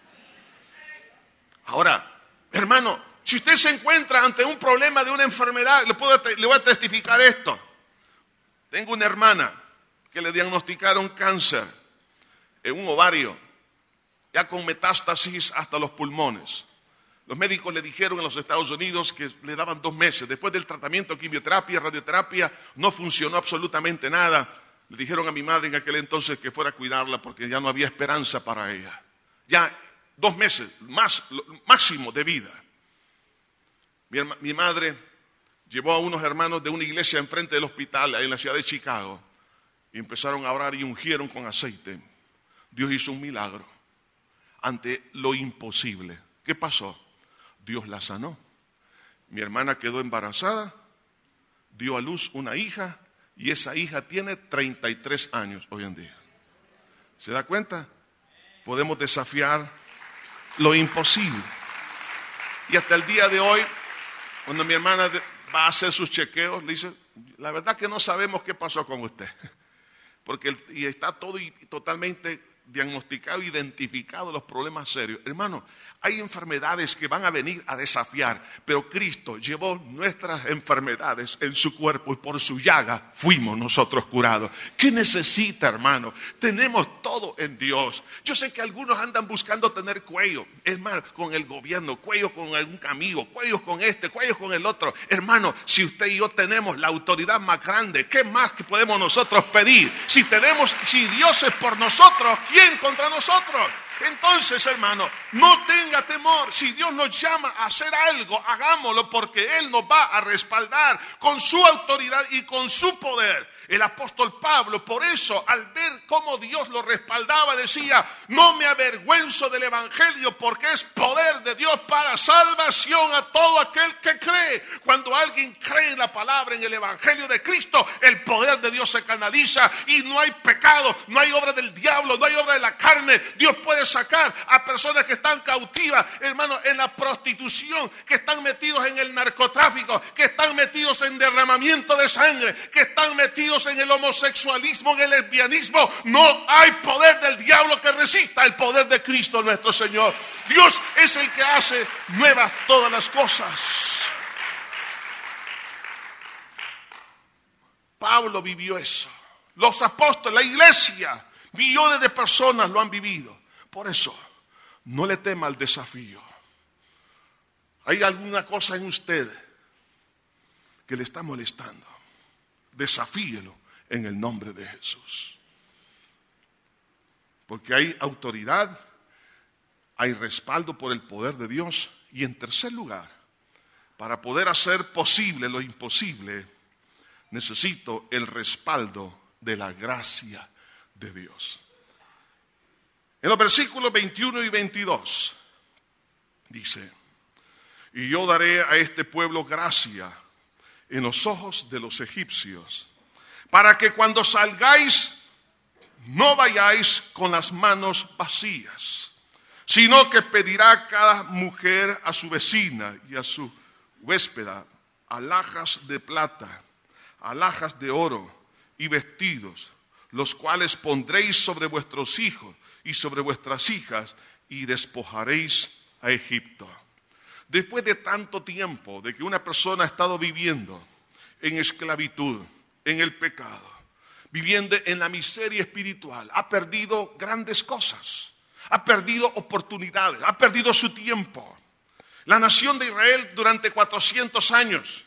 Ahora, hermano, si usted se encuentra ante un problema de una enfermedad, le, puedo, le voy a testificar esto. Tengo una hermana que le diagnosticaron cáncer en un ovario, ya con metástasis hasta los pulmones. Los médicos le dijeron en los Estados Unidos que le daban dos meses. Después del tratamiento, quimioterapia, radioterapia, no funcionó absolutamente nada. Le dijeron a mi madre en aquel entonces que fuera a cuidarla porque ya no había esperanza para ella. Ya dos meses, más, máximo de vida. Mi, mi madre llevó a unos hermanos de una iglesia enfrente del hospital, en la ciudad de Chicago, y empezaron a orar y ungieron con aceite. Dios hizo un milagro ante lo imposible. ¿Qué pasó? Dios la sanó. Mi hermana quedó embarazada, dio a luz una hija y esa hija tiene treinta y tres años hoy en día. ¿Se da cuenta? Podemos desafiar lo imposible. Y hasta el día de hoy, cuando mi hermana va a hacer sus chequeos, le dice, la verdad que no sabemos qué pasó con usted. Porque y está todo y totalmente diagnosticado, identificado los problemas serios. Hermano, hay enfermedades que van a venir a desafiar, pero Cristo llevó nuestras enfermedades en su cuerpo y por su llaga fuimos nosotros curados. ¿Qué necesita, hermano? Tenemos todo en Dios. Yo sé que algunos andan buscando tener cuello, hermano, con el gobierno, cuello con algún amigo, cuellos con este, cuellos con el otro. Hermano, si usted y yo tenemos la autoridad más grande, ¿qué más que podemos nosotros pedir? Si tenemos, si Dios es por nosotros, ¿quién contra nosotros? Entonces, hermano, no tenga temor. Si Dios nos llama a hacer algo, hagámoslo, porque Él nos va a respaldar con su autoridad y con su poder. El apóstol Pablo, por eso, al ver cómo Dios lo respaldaba, decía: no me avergüenzo del evangelio, porque es poder de Dios para salvación a todo aquel que cree. Cuando alguien cree en la palabra, en el evangelio de Cristo, el poder de Dios se canaliza y no hay pecado, no hay obra del diablo, no hay obra de la carne. Dios puede sacar a personas que están cautivas, hermano, en la prostitución, que están metidos en el narcotráfico, que están metidos en derramamiento de sangre, que están metidos en el homosexualismo, en el lesbianismo. No hay poder del diablo que resista el poder de Cristo nuestro Señor. Dios es el que hace nuevas todas las cosas. Pablo vivió eso. Los apóstoles, la iglesia, millones de personas lo han vivido. Por eso, no le tema al desafío. ¿Hay alguna cosa en usted que le está molestando? Desafíelo en el nombre de Jesús. Porque hay autoridad, hay respaldo por el poder de Dios. Y en tercer lugar, para poder hacer posible lo imposible, necesito el respaldo de la gracia de Dios. En los versículos veintiuno y veintidós dice: y yo daré a este pueblo gracia en los ojos de los egipcios, para que cuando salgáis no vayáis con las manos vacías, sino que pedirá cada mujer a su vecina y a su huéspeda alhajas de plata, alhajas de oro y vestidos, los cuales pondréis sobre vuestros hijos y sobre vuestras hijas, y despojaréis a Egipto. Después de tanto tiempo de que una persona ha estado viviendo en esclavitud, en el pecado, viviendo en la miseria espiritual, ha perdido grandes cosas, ha perdido oportunidades, ha perdido su tiempo. La nación de Israel durante cuatrocientos años,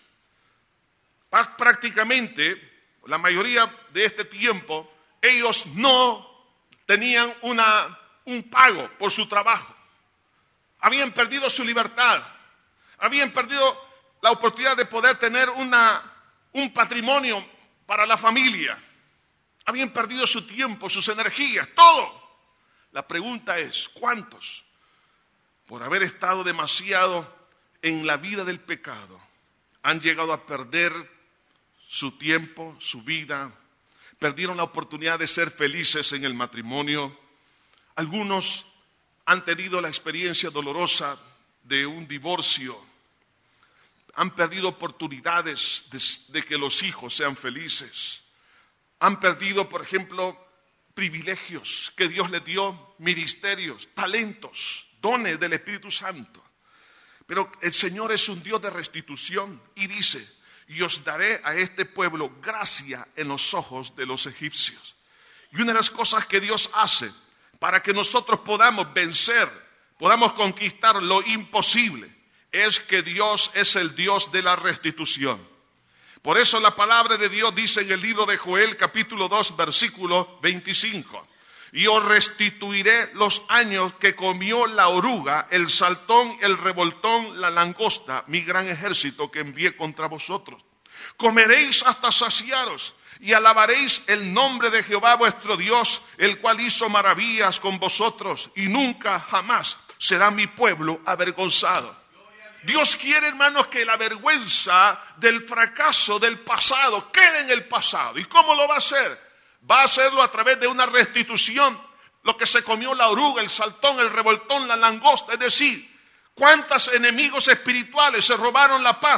prácticamente la mayoría de este tiempo, ellos no tenían una, un pago por su trabajo. Habían perdido su libertad. Habían perdido la oportunidad de poder tener una, un patrimonio para la familia. Habían perdido su tiempo, sus energías, todo. La pregunta es, ¿cuántos, por haber estado demasiado en la vida del pecado, han llegado a perder su tiempo, su vida? Perdieron la oportunidad de ser felices en el matrimonio. Algunos han tenido la experiencia dolorosa de un divorcio. Han perdido oportunidades de, de que los hijos sean felices. Han perdido, por ejemplo, privilegios que Dios les dio, ministerios, talentos, dones del Espíritu Santo. Pero el Señor es un Dios de restitución y dice: y os daré a este pueblo gracia en los ojos de los egipcios. Y una de las cosas que Dios hace para que nosotros podamos vencer, podamos conquistar lo imposible, es que Dios es el Dios de la restitución. Por eso la palabra de Dios dice en el libro de Joel, capítulo dos, versículo veinticinco: y os restituiré los años que comió la oruga, el saltón, el revoltón, la langosta, mi gran ejército que envié contra vosotros. Comeréis hasta saciaros y alabaréis el nombre de Jehová vuestro Dios, el cual hizo maravillas con vosotros, y nunca jamás será mi pueblo avergonzado. Dios quiere, hermanos, que la vergüenza del fracaso del pasado quede en el pasado. ¿Y cómo lo va a hacer? Va a hacerlo a través de una restitución. Lo que se comió la oruga, el saltón, el revoltón, la langosta. Es decir, cuántos enemigos espirituales se robaron la paz,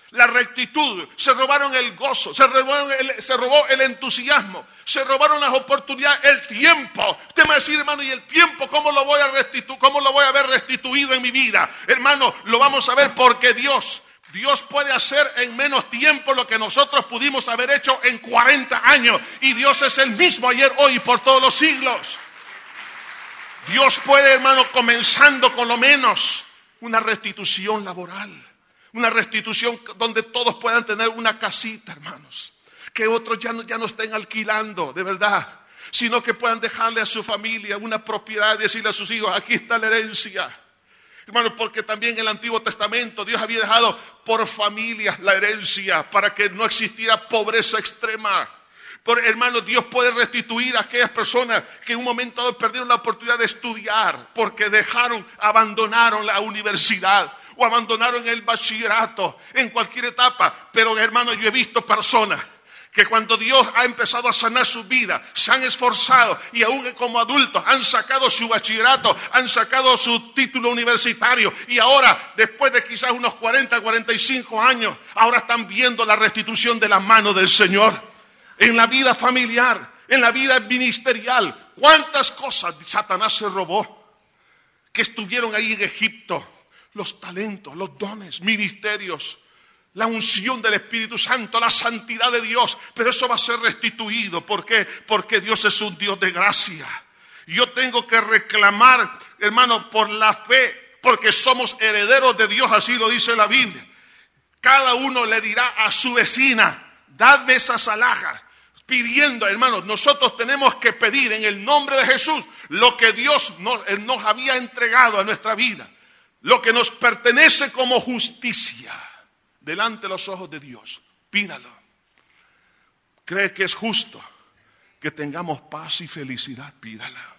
la rectitud, se robaron el gozo, se robaron el, se robó el entusiasmo, se robaron las oportunidades, el tiempo. Usted me va a decir, hermano, ¿y el tiempo cómo lo voy a restituir? ¿Cómo lo voy a ver restituido en mi vida? Hermano, lo vamos a ver porque Dios, Dios puede hacer en menos tiempo lo que nosotros pudimos haber hecho en cuarenta años. Y Dios es el mismo ayer, hoy y por todos los siglos. Dios puede, hermano, comenzando con lo menos una restitución laboral. Una restitución donde todos puedan tener una casita, hermanos. Que otros ya no, ya no estén alquilando, de verdad. Sino que puedan dejarle a su familia una propiedad y decirle a sus hijos, aquí está la herencia. Hermanos, porque también en el Antiguo Testamento Dios había dejado por familias la herencia para que no existiera pobreza extrema. Pero, hermanos, Dios puede restituir a aquellas personas que en un momento dado perdieron la oportunidad de estudiar porque dejaron, abandonaron la universidad o abandonaron el bachillerato en cualquier etapa. Pero, hermanos, yo he visto personas que cuando Dios ha empezado a sanar su vida, se han esforzado y aún como adultos han sacado su bachillerato, han sacado su título universitario y ahora, después de quizás unos cuarenta, cuarenta y cinco años, ahora están viendo la restitución de la mano del Señor. En la vida familiar, en la vida ministerial, ¿cuántas cosas Satanás se robó? Que estuvieron ahí en Egipto, los talentos, los dones, ministerios, la unción del Espíritu Santo, la santidad de Dios, pero eso va a ser restituido. ¿Por qué? Porque Dios es un Dios de gracia. Yo tengo que reclamar, hermano, por la fe, porque somos herederos de Dios, así lo dice la Biblia. Cada uno le dirá a su vecina, dadme esas alhajas. Pidiendo, hermanos, nosotros tenemos que pedir en el nombre de Jesús lo que Dios nos, nos había entregado a nuestra vida, lo que nos pertenece como justicia delante de los ojos de Dios. Pídalo. ¿Cree que es justo que tengamos paz y felicidad? Pídala.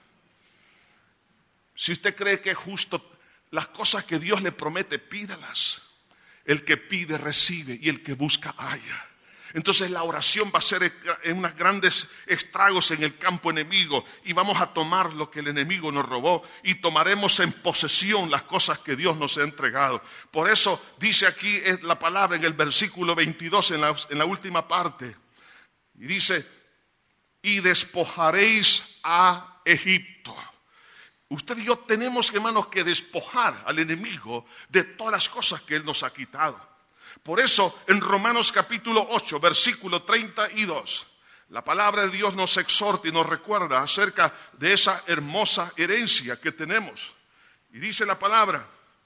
Si usted cree que es justo las cosas que Dios le promete, pídalas. El que pide recibe y el que busca halla. Entonces la oración va a ser en unos grandes estragos en el campo enemigo y vamos a tomar lo que el enemigo nos robó y tomaremos en posesión las cosas que Dios nos ha entregado. Por eso dice aquí la palabra en el versículo veintidós, en la, en la última parte, y dice, y despojaréis a Egipto. Usted y yo tenemos, hermanos, que despojar al enemigo de todas las cosas que él nos ha quitado. Por eso, en Romanos capítulo ocho, versículo treinta y dos, la palabra de Dios nos exhorta y nos recuerda acerca de esa hermosa herencia que tenemos. Y dice la palabra,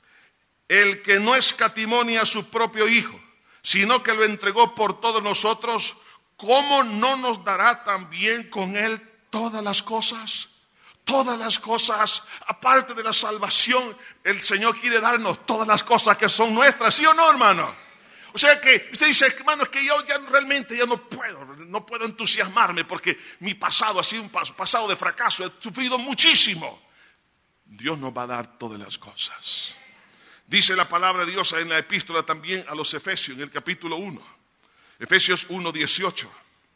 el que no escatimó ni a su propio Hijo, sino que lo entregó por todos nosotros, ¿cómo no nos dará también con él todas las cosas? Todas las cosas, aparte de la salvación, el Señor quiere darnos todas las cosas que son nuestras, ¿sí o no, hermano? O sea que usted dice, hermano, es que yo ya realmente ya no puedo, no puedo entusiasmarme porque mi pasado ha sido un pasado de fracaso, he sufrido muchísimo. Dios nos va a dar todas las cosas. Dice la palabra de Dios en la epístola también a los Efesios, en el capítulo uno, Efesios uno, dieciocho.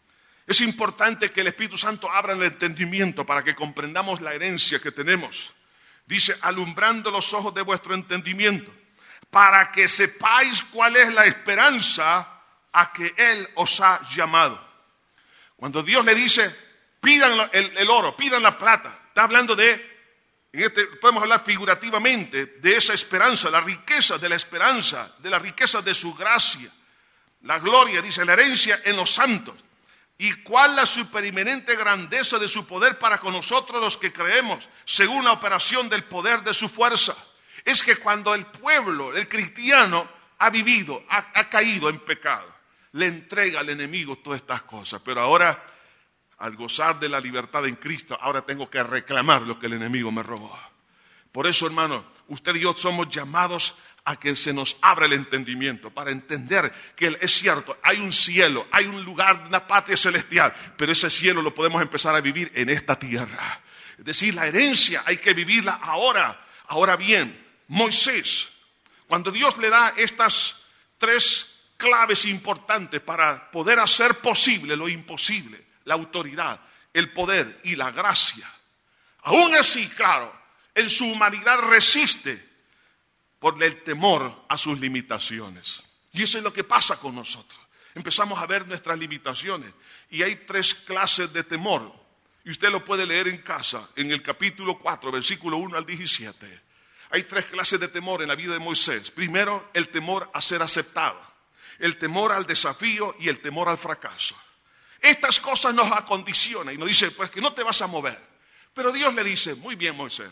Es importante que el Espíritu Santo abra el entendimiento para que comprendamos la herencia que tenemos. Dice, alumbrando los ojos de vuestro entendimiento, para que sepáis cuál es la esperanza a que Él os ha llamado. Cuando Dios le dice, pidan el, el oro, pidan la plata, está hablando de, en este, podemos hablar figurativamente, de esa esperanza, la riqueza de la esperanza, de la riqueza de su gracia, la gloria, dice, la herencia en los santos. Y cuál la superinminente grandeza de su poder para con nosotros los que creemos, según la operación del poder de su fuerza. Es que cuando el pueblo, el cristiano, ha vivido, ha, ha caído en pecado, le entrega al enemigo todas estas cosas. Pero ahora, al gozar de la libertad en Cristo, ahora tengo que reclamar lo que el enemigo me robó. Por eso, hermano, usted y yo somos llamados a que se nos abra el entendimiento para entender que es cierto, hay un cielo, hay un lugar, una patria celestial, pero ese cielo lo podemos empezar a vivir en esta tierra. Es decir, la herencia hay que vivirla ahora. Ahora bien, Moisés, cuando Dios le da estas tres claves importantes para poder hacer posible lo imposible, la autoridad, el poder y la gracia, aún así, claro, en su humanidad resiste por el temor a sus limitaciones. Y eso es lo que pasa con nosotros. Empezamos a ver nuestras limitaciones. Y hay tres clases de temor. Y usted lo puede leer en casa, en el capítulo cuatro, versículo uno al diecisiete. Hay tres clases de temor en la vida de Moisés. Primero, el temor a ser aceptado. El temor al desafío y el temor al fracaso. Estas cosas nos acondicionan y nos dice, pues que no te vas a mover. Pero Dios le dice, muy bien Moisés,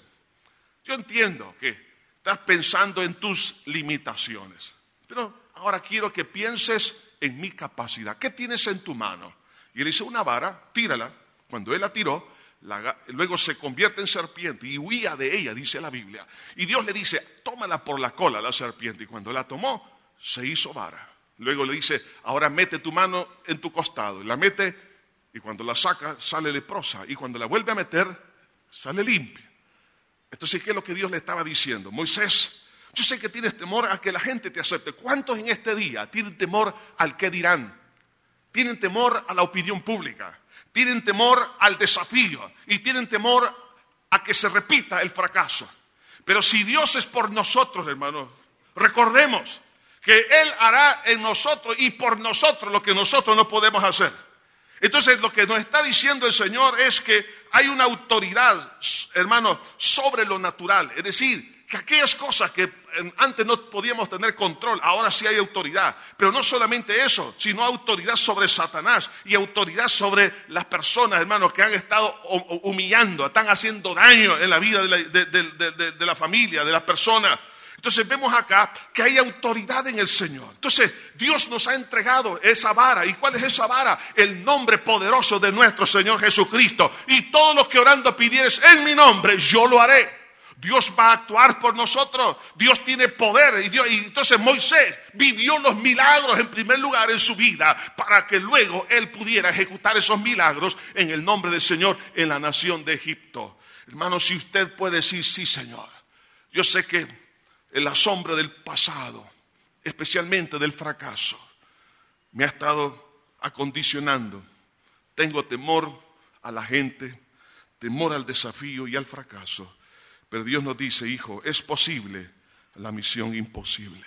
yo entiendo que estás pensando en tus limitaciones. Pero ahora quiero que pienses en mi capacidad. ¿Qué tienes en tu mano? Y él dice, una vara, tírala. Cuando él la tiró, la, luego se convierte en serpiente y huía de ella, dice la Biblia. Y Dios le dice, tómala por la cola la serpiente. Y cuando la tomó, se hizo vara. Luego le dice, ahora mete tu mano en tu costado. Y la mete y cuando la saca sale leprosa. Y cuando la vuelve a meter, sale limpia. Entonces, ¿qué es lo que Dios le estaba diciendo? Moisés, yo sé que tienes temor a que la gente te acepte. ¿Cuántos en este día tienen temor al qué dirán? Tienen temor a la opinión pública. Tienen temor al desafío. Y tienen temor a que se repita el fracaso. Pero si Dios es por nosotros, hermanos, recordemos que Él hará en nosotros y por nosotros lo que nosotros no podemos hacer. Entonces lo que nos está diciendo el Señor es que hay una autoridad, hermanos, sobre lo natural. Es decir, que aquellas cosas que antes no podíamos tener control, ahora sí hay autoridad. Pero no solamente eso, sino autoridad sobre Satanás y autoridad sobre las personas, hermanos, que han estado humillando, están haciendo daño en la vida de la, de, de, de, de, de la familia, de las personas. Entonces vemos acá que hay autoridad en el Señor. Entonces Dios nos ha entregado esa vara. ¿Y cuál es esa vara? El nombre poderoso de nuestro Señor Jesucristo. Y todos los que orando pidieres en mi nombre, yo lo haré. Dios va a actuar por nosotros. Dios tiene poder. Y, Dios, y entonces Moisés vivió los milagros en primer lugar en su vida para que luego él pudiera ejecutar esos milagros en el nombre del Señor en la nación de Egipto. Hermano, si usted puede decir sí, Señor. Yo sé que el asombro del pasado, especialmente del fracaso, me ha estado acondicionando. Tengo temor a la gente, temor al desafío y al fracaso. Pero Dios nos dice, hijo, es posible la misión imposible.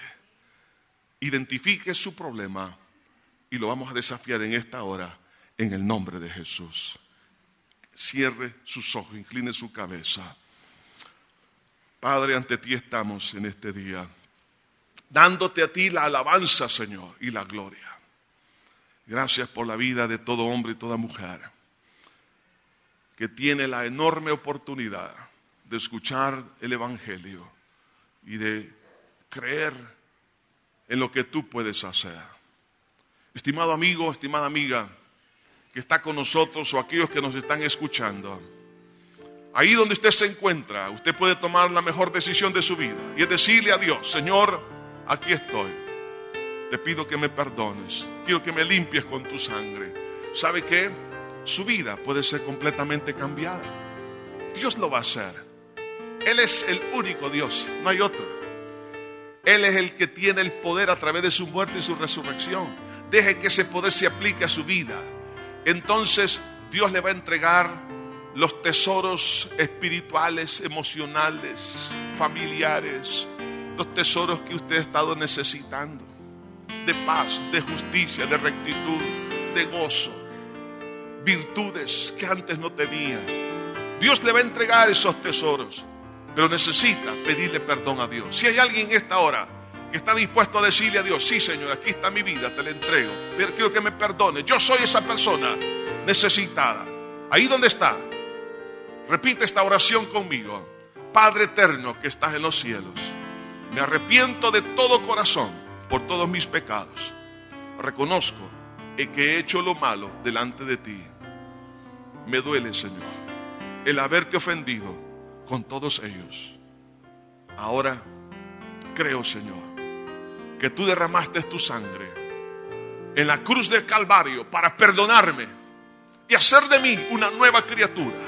Identifique su problema y lo vamos a desafiar en esta hora en el nombre de Jesús. Cierre sus ojos, incline su cabeza. Padre, ante ti estamos en este día, dándote a ti la alabanza, Señor, y la gloria. Gracias por la vida de todo hombre y toda mujer que tiene la enorme oportunidad de escuchar el Evangelio y de creer en lo que tú puedes hacer. Estimado amigo, estimada amiga, que está con nosotros o aquellos que nos están escuchando, ahí donde usted se encuentra, usted puede tomar la mejor decisión de su vida y es decirle a Dios, Señor, aquí estoy. Te pido que me perdones. Quiero que me limpies con tu sangre. ¿Sabe qué? Su vida puede ser completamente cambiada. Dios lo va a hacer. Él es el único Dios, no hay otro. Él es el que tiene el poder a través de su muerte y su resurrección. Deje que ese poder se aplique a su vida. Entonces Dios le va a entregar los tesoros espirituales, emocionales, familiares, los tesoros que usted ha estado necesitando, de paz, de justicia, de rectitud, de gozo, virtudes que antes no tenía. Dios le va a entregar esos tesoros, pero necesita pedirle perdón a Dios. Si hay alguien en esta hora que está dispuesto a decirle a Dios, sí, Señor, aquí está mi vida, te la entrego, pero quiero que me perdone, yo soy esa persona necesitada. Ahí donde está, repite esta oración conmigo. Padre eterno que estás en los cielos, me arrepiento de todo corazón por todos mis pecados. Reconozco que he hecho lo malo delante de ti. Me duele, Señor, el haberte ofendido con todos ellos. Ahora creo, Señor, que tú derramaste tu sangre en la cruz del Calvario para perdonarme y hacer de mí una nueva criatura.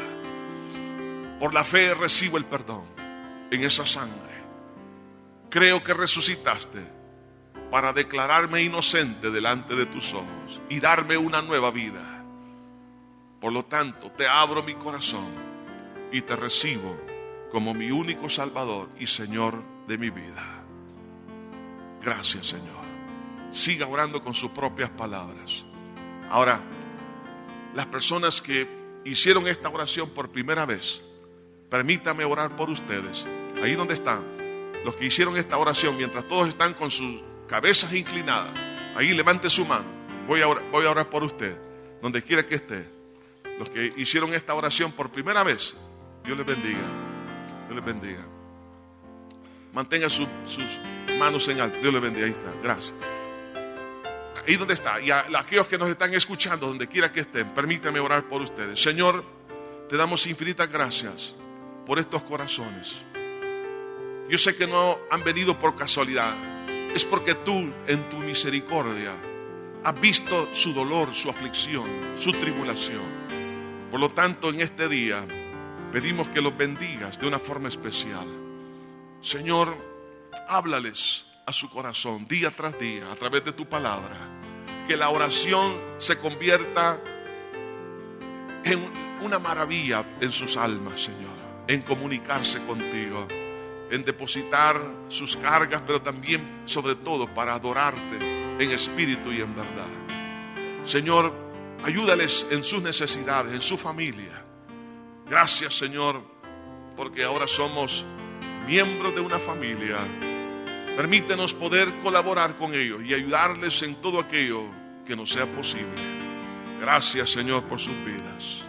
Por la fe recibo el perdón en esa sangre. Creo que resucitaste para declararme inocente delante de tus ojos y darme una nueva vida. Por lo tanto, te abro mi corazón y te recibo como mi único Salvador y Señor de mi vida. Gracias, Señor. siga orando con sus propias palabras. Ahora, las personas que hicieron esta oración por primera vez, permítame orar por ustedes. Ahí donde están, los que hicieron esta oración, mientras todos están con sus cabezas inclinadas, ahí levante su mano. Voy a orar, voy a orar por usted, donde quiera que esté. Los que hicieron esta oración por primera vez, Dios les bendiga. Dios les bendiga. Mantenga su, sus manos en alto. Dios les bendiga. Ahí está. Gracias. Ahí donde está. Y a aquellos que nos están escuchando, donde quiera que estén, permítame orar por ustedes. Señor, te damos infinitas gracias por estos corazones. Yo sé que no han venido por casualidad. Es porque tú, en tu misericordia, has visto su dolor, su aflicción, su tribulación. Por lo tanto, en este día pedimos que los bendigas de una forma especial. Señor, háblales a su corazón día tras día a través de tu palabra. Que la oración se convierta en una maravilla en sus almas, Señor. En comunicarse contigo, en depositar sus cargas, pero también, sobre todo, para adorarte en espíritu y en verdad. Señor, ayúdales en sus necesidades, en su familia. Gracias, Señor, porque ahora somos miembros de una familia. Permítenos poder colaborar con ellos y ayudarles en todo aquello que nos sea posible. Gracias, Señor, por sus vidas.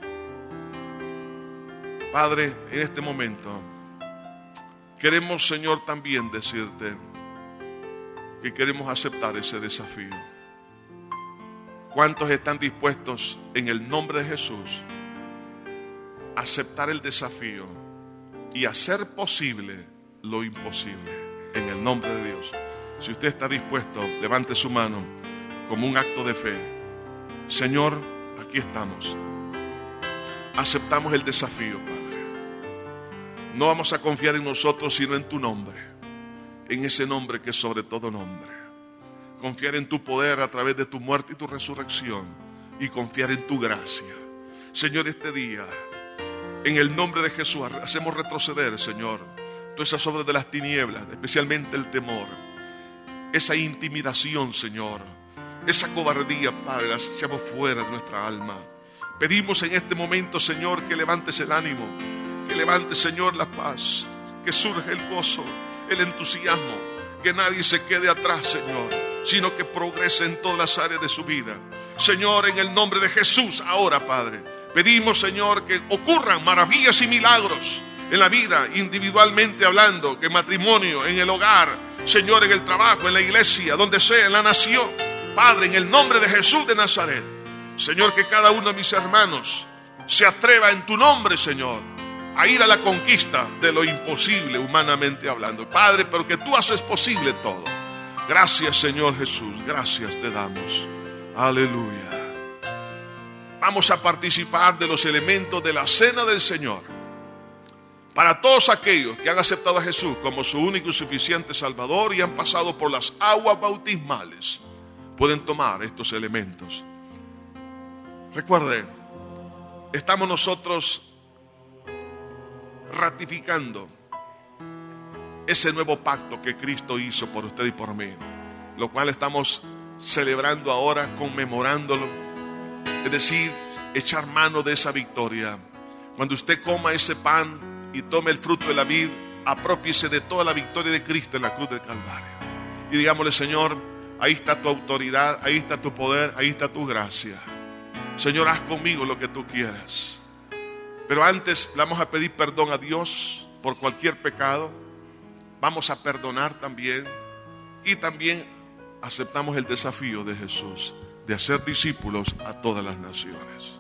Padre, en este momento queremos, Señor, también decirte que queremos aceptar ese desafío. ¿Cuántos están dispuestos en el nombre de Jesús a aceptar el desafío y hacer posible lo imposible en el nombre de Dios? Si usted está dispuesto, levante su mano como un acto de fe. Señor, aquí estamos. Aceptamos el desafío, Padre. No vamos a confiar en nosotros, sino en tu nombre, en ese nombre que es sobre todo nombre. Confiar en tu poder a través de tu muerte y tu resurrección, y confiar en tu gracia. Señor, este día, en el nombre de Jesús, hacemos retroceder, Señor, todas esas obras de las tinieblas, especialmente el temor, esa intimidación, Señor, esa cobardía, Padre, las echamos fuera de nuestra alma. Pedimos en este momento, Señor, que levantes el ánimo, que levantes, Señor, la paz, que surja el gozo, el entusiasmo, que nadie se quede atrás, Señor, sino que progrese en todas las áreas de su vida. Señor, en el nombre de Jesús, ahora, Padre, pedimos, Señor, que ocurran maravillas y milagros en la vida, individualmente hablando, que en matrimonio, en el hogar, Señor, en el trabajo, en la iglesia, donde sea, en la nación. Padre, en el nombre de Jesús de Nazaret, Señor, que cada uno de mis hermanos se atreva en tu nombre, Señor, a ir a la conquista de lo imposible humanamente hablando. Padre, pero que tú haces posible todo. Gracias, Señor Jesús, gracias te damos. Aleluya. Vamos a participar de los elementos de la cena del Señor. Para todos aquellos que han aceptado a Jesús como su único y suficiente Salvador y han pasado por las aguas bautismales, pueden tomar estos elementos. Recuerde, estamos nosotros ratificando ese nuevo pacto que Cristo hizo por usted y por mí, lo cual estamos celebrando ahora, conmemorándolo, es decir, echar mano de esa victoria. Cuando usted coma ese pan y tome el fruto de la vid, aprópiese de toda la victoria de Cristo en la cruz del Calvario y digámosle: Señor, ahí está tu autoridad, ahí está tu poder, ahí está tu gracia. Señor, haz conmigo lo que tú quieras. Pero antes vamos a pedir perdón a Dios por cualquier pecado. Vamos a perdonar también. Y también aceptamos el desafío de Jesús de hacer discípulos a todas las naciones.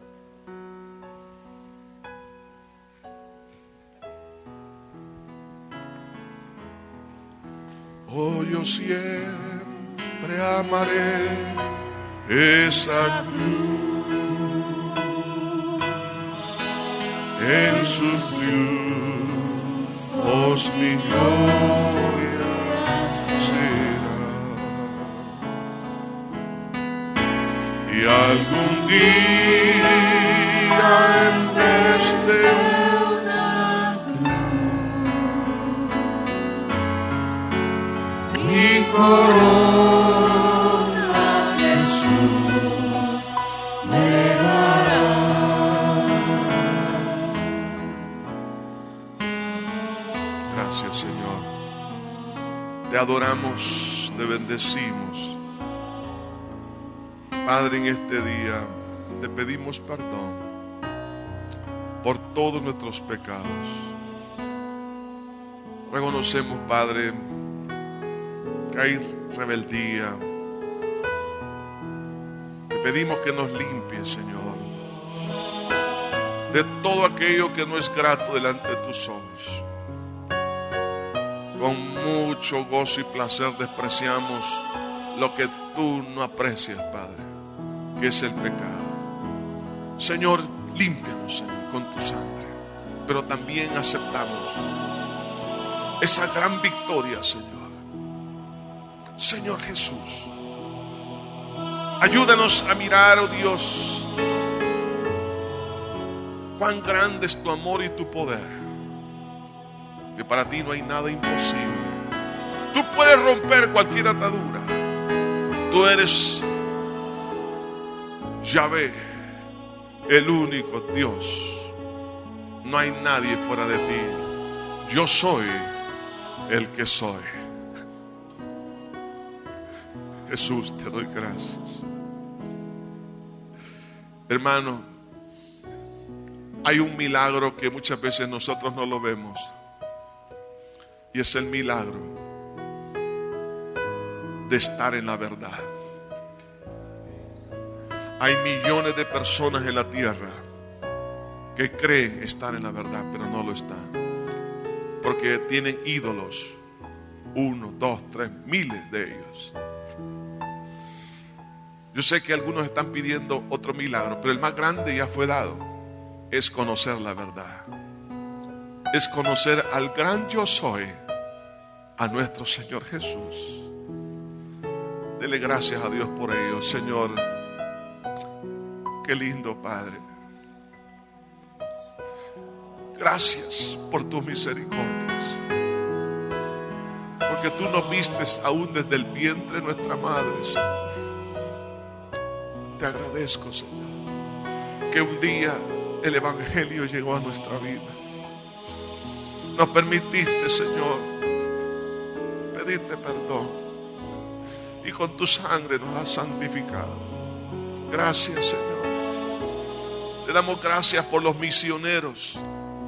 Oh, yo siempre amaré esa cruz. En sus triunfos mi gloria será. Y algún día en vez de una cruz, mi corona me dará. Gracias, Señor. Te adoramos, te bendecimos. Padre, en este día te pedimos perdón por todos nuestros pecados. Reconocemos, Padre, que hay rebeldía. Te pedimos que nos limpies, Señor, de todo aquello que no es grato delante de tus ojos. Con mucho gozo y placer despreciamos lo que tú no aprecias, Padre, que es el pecado. Señor, límpianos, Señor, con tu sangre, pero también aceptamos esa gran victoria, Señor. Señor Jesús, ayúdanos a mirar, oh Dios, cuán grande es tu amor y tu poder, que para ti no hay nada imposible. Tú puedes romper cualquier atadura. Tú eres Yahvé, el único Dios. No hay nadie fuera de ti. Yo soy el que soy. Jesús, te doy gracias. Hermano, hay un milagro que muchas veces nosotros no lo vemos, y es el milagro de estar en la verdad. Hay millones de personas en la tierra que creen estar en la verdad, pero no lo están, porque tienen ídolos, uno, dos, tres, miles de ellos. Yo sé que algunos están pidiendo otro milagro, pero el más grande ya fue dado. Es conocer la verdad, es conocer al gran yo soy, a nuestro Señor Jesús. Dele gracias a Dios por ello. Señor, qué lindo, Padre. Gracias por tus misericordias, porque tú nos vistes aún desde el vientre de nuestra madre, Señor. Te agradezco, Señor, que un día el Evangelio llegó a nuestra vida. Nos permitiste, Señor, pedirte perdón, y con tu sangre nos has santificado. Gracias, Señor. Te damos gracias por los misioneros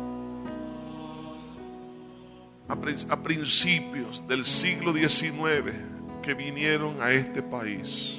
a, a principios del siglo diecinueve que vinieron a este país.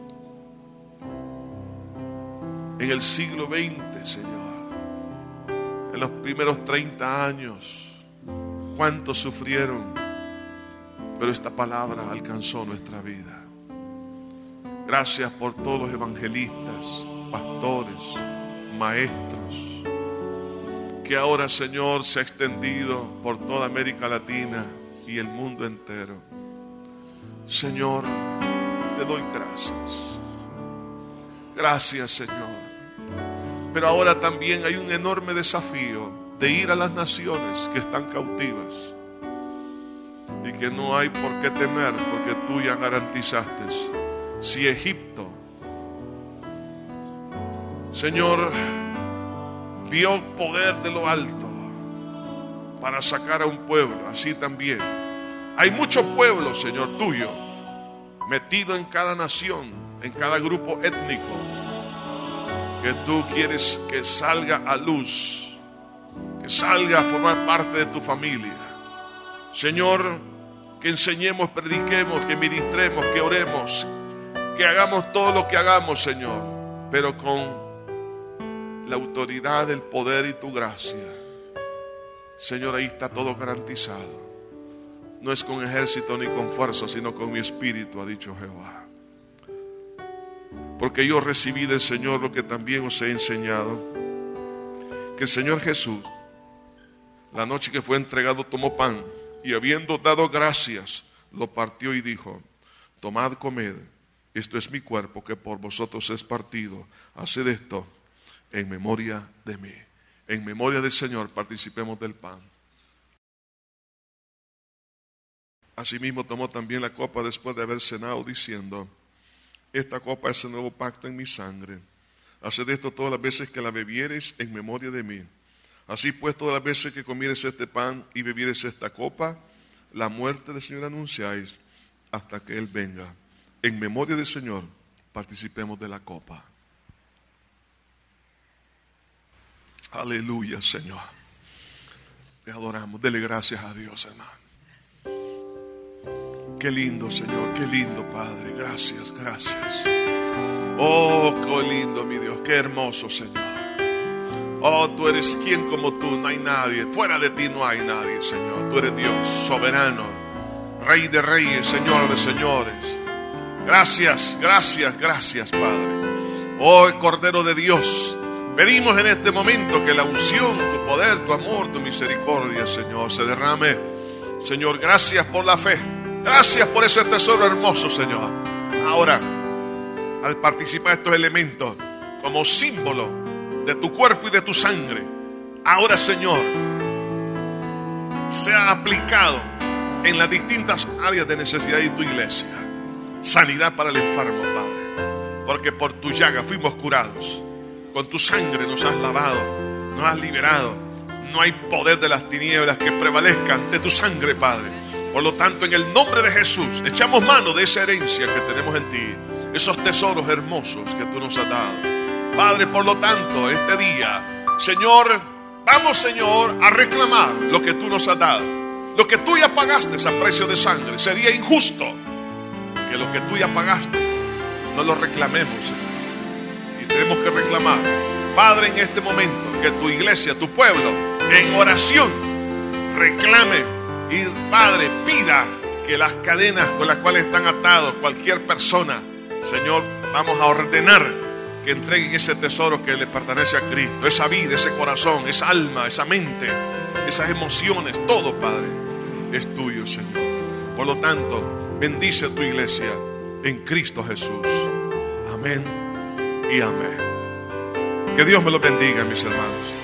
En el siglo veinte, Señor, en los primeros treinta años, cuántos sufrieron, pero esta palabra alcanzó nuestra vida. Gracias por todos los evangelistas, pastores, maestros, que ahora, Señor, se ha extendido por toda América Latina y el mundo entero. Señor, te doy gracias. Gracias, Señor. Pero ahora también hay un enorme desafío de ir a las naciones que están cautivas, y que no hay por qué temer, porque tú ya garantizaste. Si Egipto, Señor, dio poder de lo alto para sacar a un pueblo, así también hay muchos pueblos, Señor, tuyo, metido en cada nación, en cada grupo étnico, que tú quieres que salga a luz, que salga a formar parte de tu familia. Señor, que enseñemos, prediquemos, que ministremos, que oremos, que hagamos todo lo que hagamos, Señor, pero con la autoridad, el poder y tu gracia. Señor, ahí está todo garantizado. No es con ejército ni con fuerza, sino con mi espíritu, ha dicho Jehová. Porque yo recibí del Señor lo que también os he enseñado, que el Señor Jesús, la noche que fue entregado, tomó pan, y habiendo dado gracias, lo partió y dijo: tomad, comed, esto es mi cuerpo que por vosotros es partido. Haced esto en memoria de mí. En memoria del Señor participemos del pan. Asimismo tomó también la copa después de haber cenado, diciendo: esta copa es el nuevo pacto en mi sangre. Haced esto todas las veces que la bebiereis en memoria de mí. Así pues, todas las veces que comiereis este pan y bebiereis esta copa, la muerte del Señor anunciáis hasta que Él venga. En memoria del Señor, participemos de la copa. Aleluya, Señor. Te adoramos. Dele gracias a Dios, hermano. Qué lindo, Señor. Qué lindo, Padre. Gracias, gracias. Oh, qué lindo, mi Dios. Qué hermoso, Señor. Oh, tú eres quien como tú. No hay nadie. Fuera de ti no hay nadie, Señor. Tú eres Dios soberano, Rey de reyes, Señor de señores. Gracias, gracias, gracias, Padre. Oh, Cordero de Dios, pedimos en este momento que la unción, tu poder, tu amor, tu misericordia, Señor, se derrame. Señor, gracias por la fe. Gracias por ese tesoro hermoso, Señor. Ahora, al participar de estos elementos como símbolo de tu cuerpo y de tu sangre, ahora, Señor, sea aplicado en las distintas áreas de necesidad de tu iglesia. Sanidad para el enfermo, Padre, porque por tu llaga fuimos curados. Con tu sangre nos has lavado, nos has liberado. No hay poder de las tinieblas que prevalezca ante tu sangre, Padre. Por lo tanto, en el nombre de Jesús, echamos mano de esa herencia que tenemos en ti, esos tesoros hermosos que tú nos has dado. Padre, por lo tanto, este día, Señor, vamos, Señor, a reclamar lo que tú nos has dado. Lo que tú ya pagaste a precio de sangre. Sería injusto que lo que tú ya pagaste no lo reclamemos, Señor. Y tenemos que reclamar, Padre, en este momento, que tu iglesia, tu pueblo, en oración, reclame y, Padre, pida que las cadenas con las cuales están atados cualquier persona, Señor, vamos a ordenar que entreguen ese tesoro que le pertenece a Cristo, esa vida, ese corazón, esa alma, esa mente, esas emociones, todo, Padre, es tuyo, Señor. Por lo tanto, bendice a tu iglesia en Cristo Jesús. Amén y amén. Que Dios me lo bendiga, mis hermanos.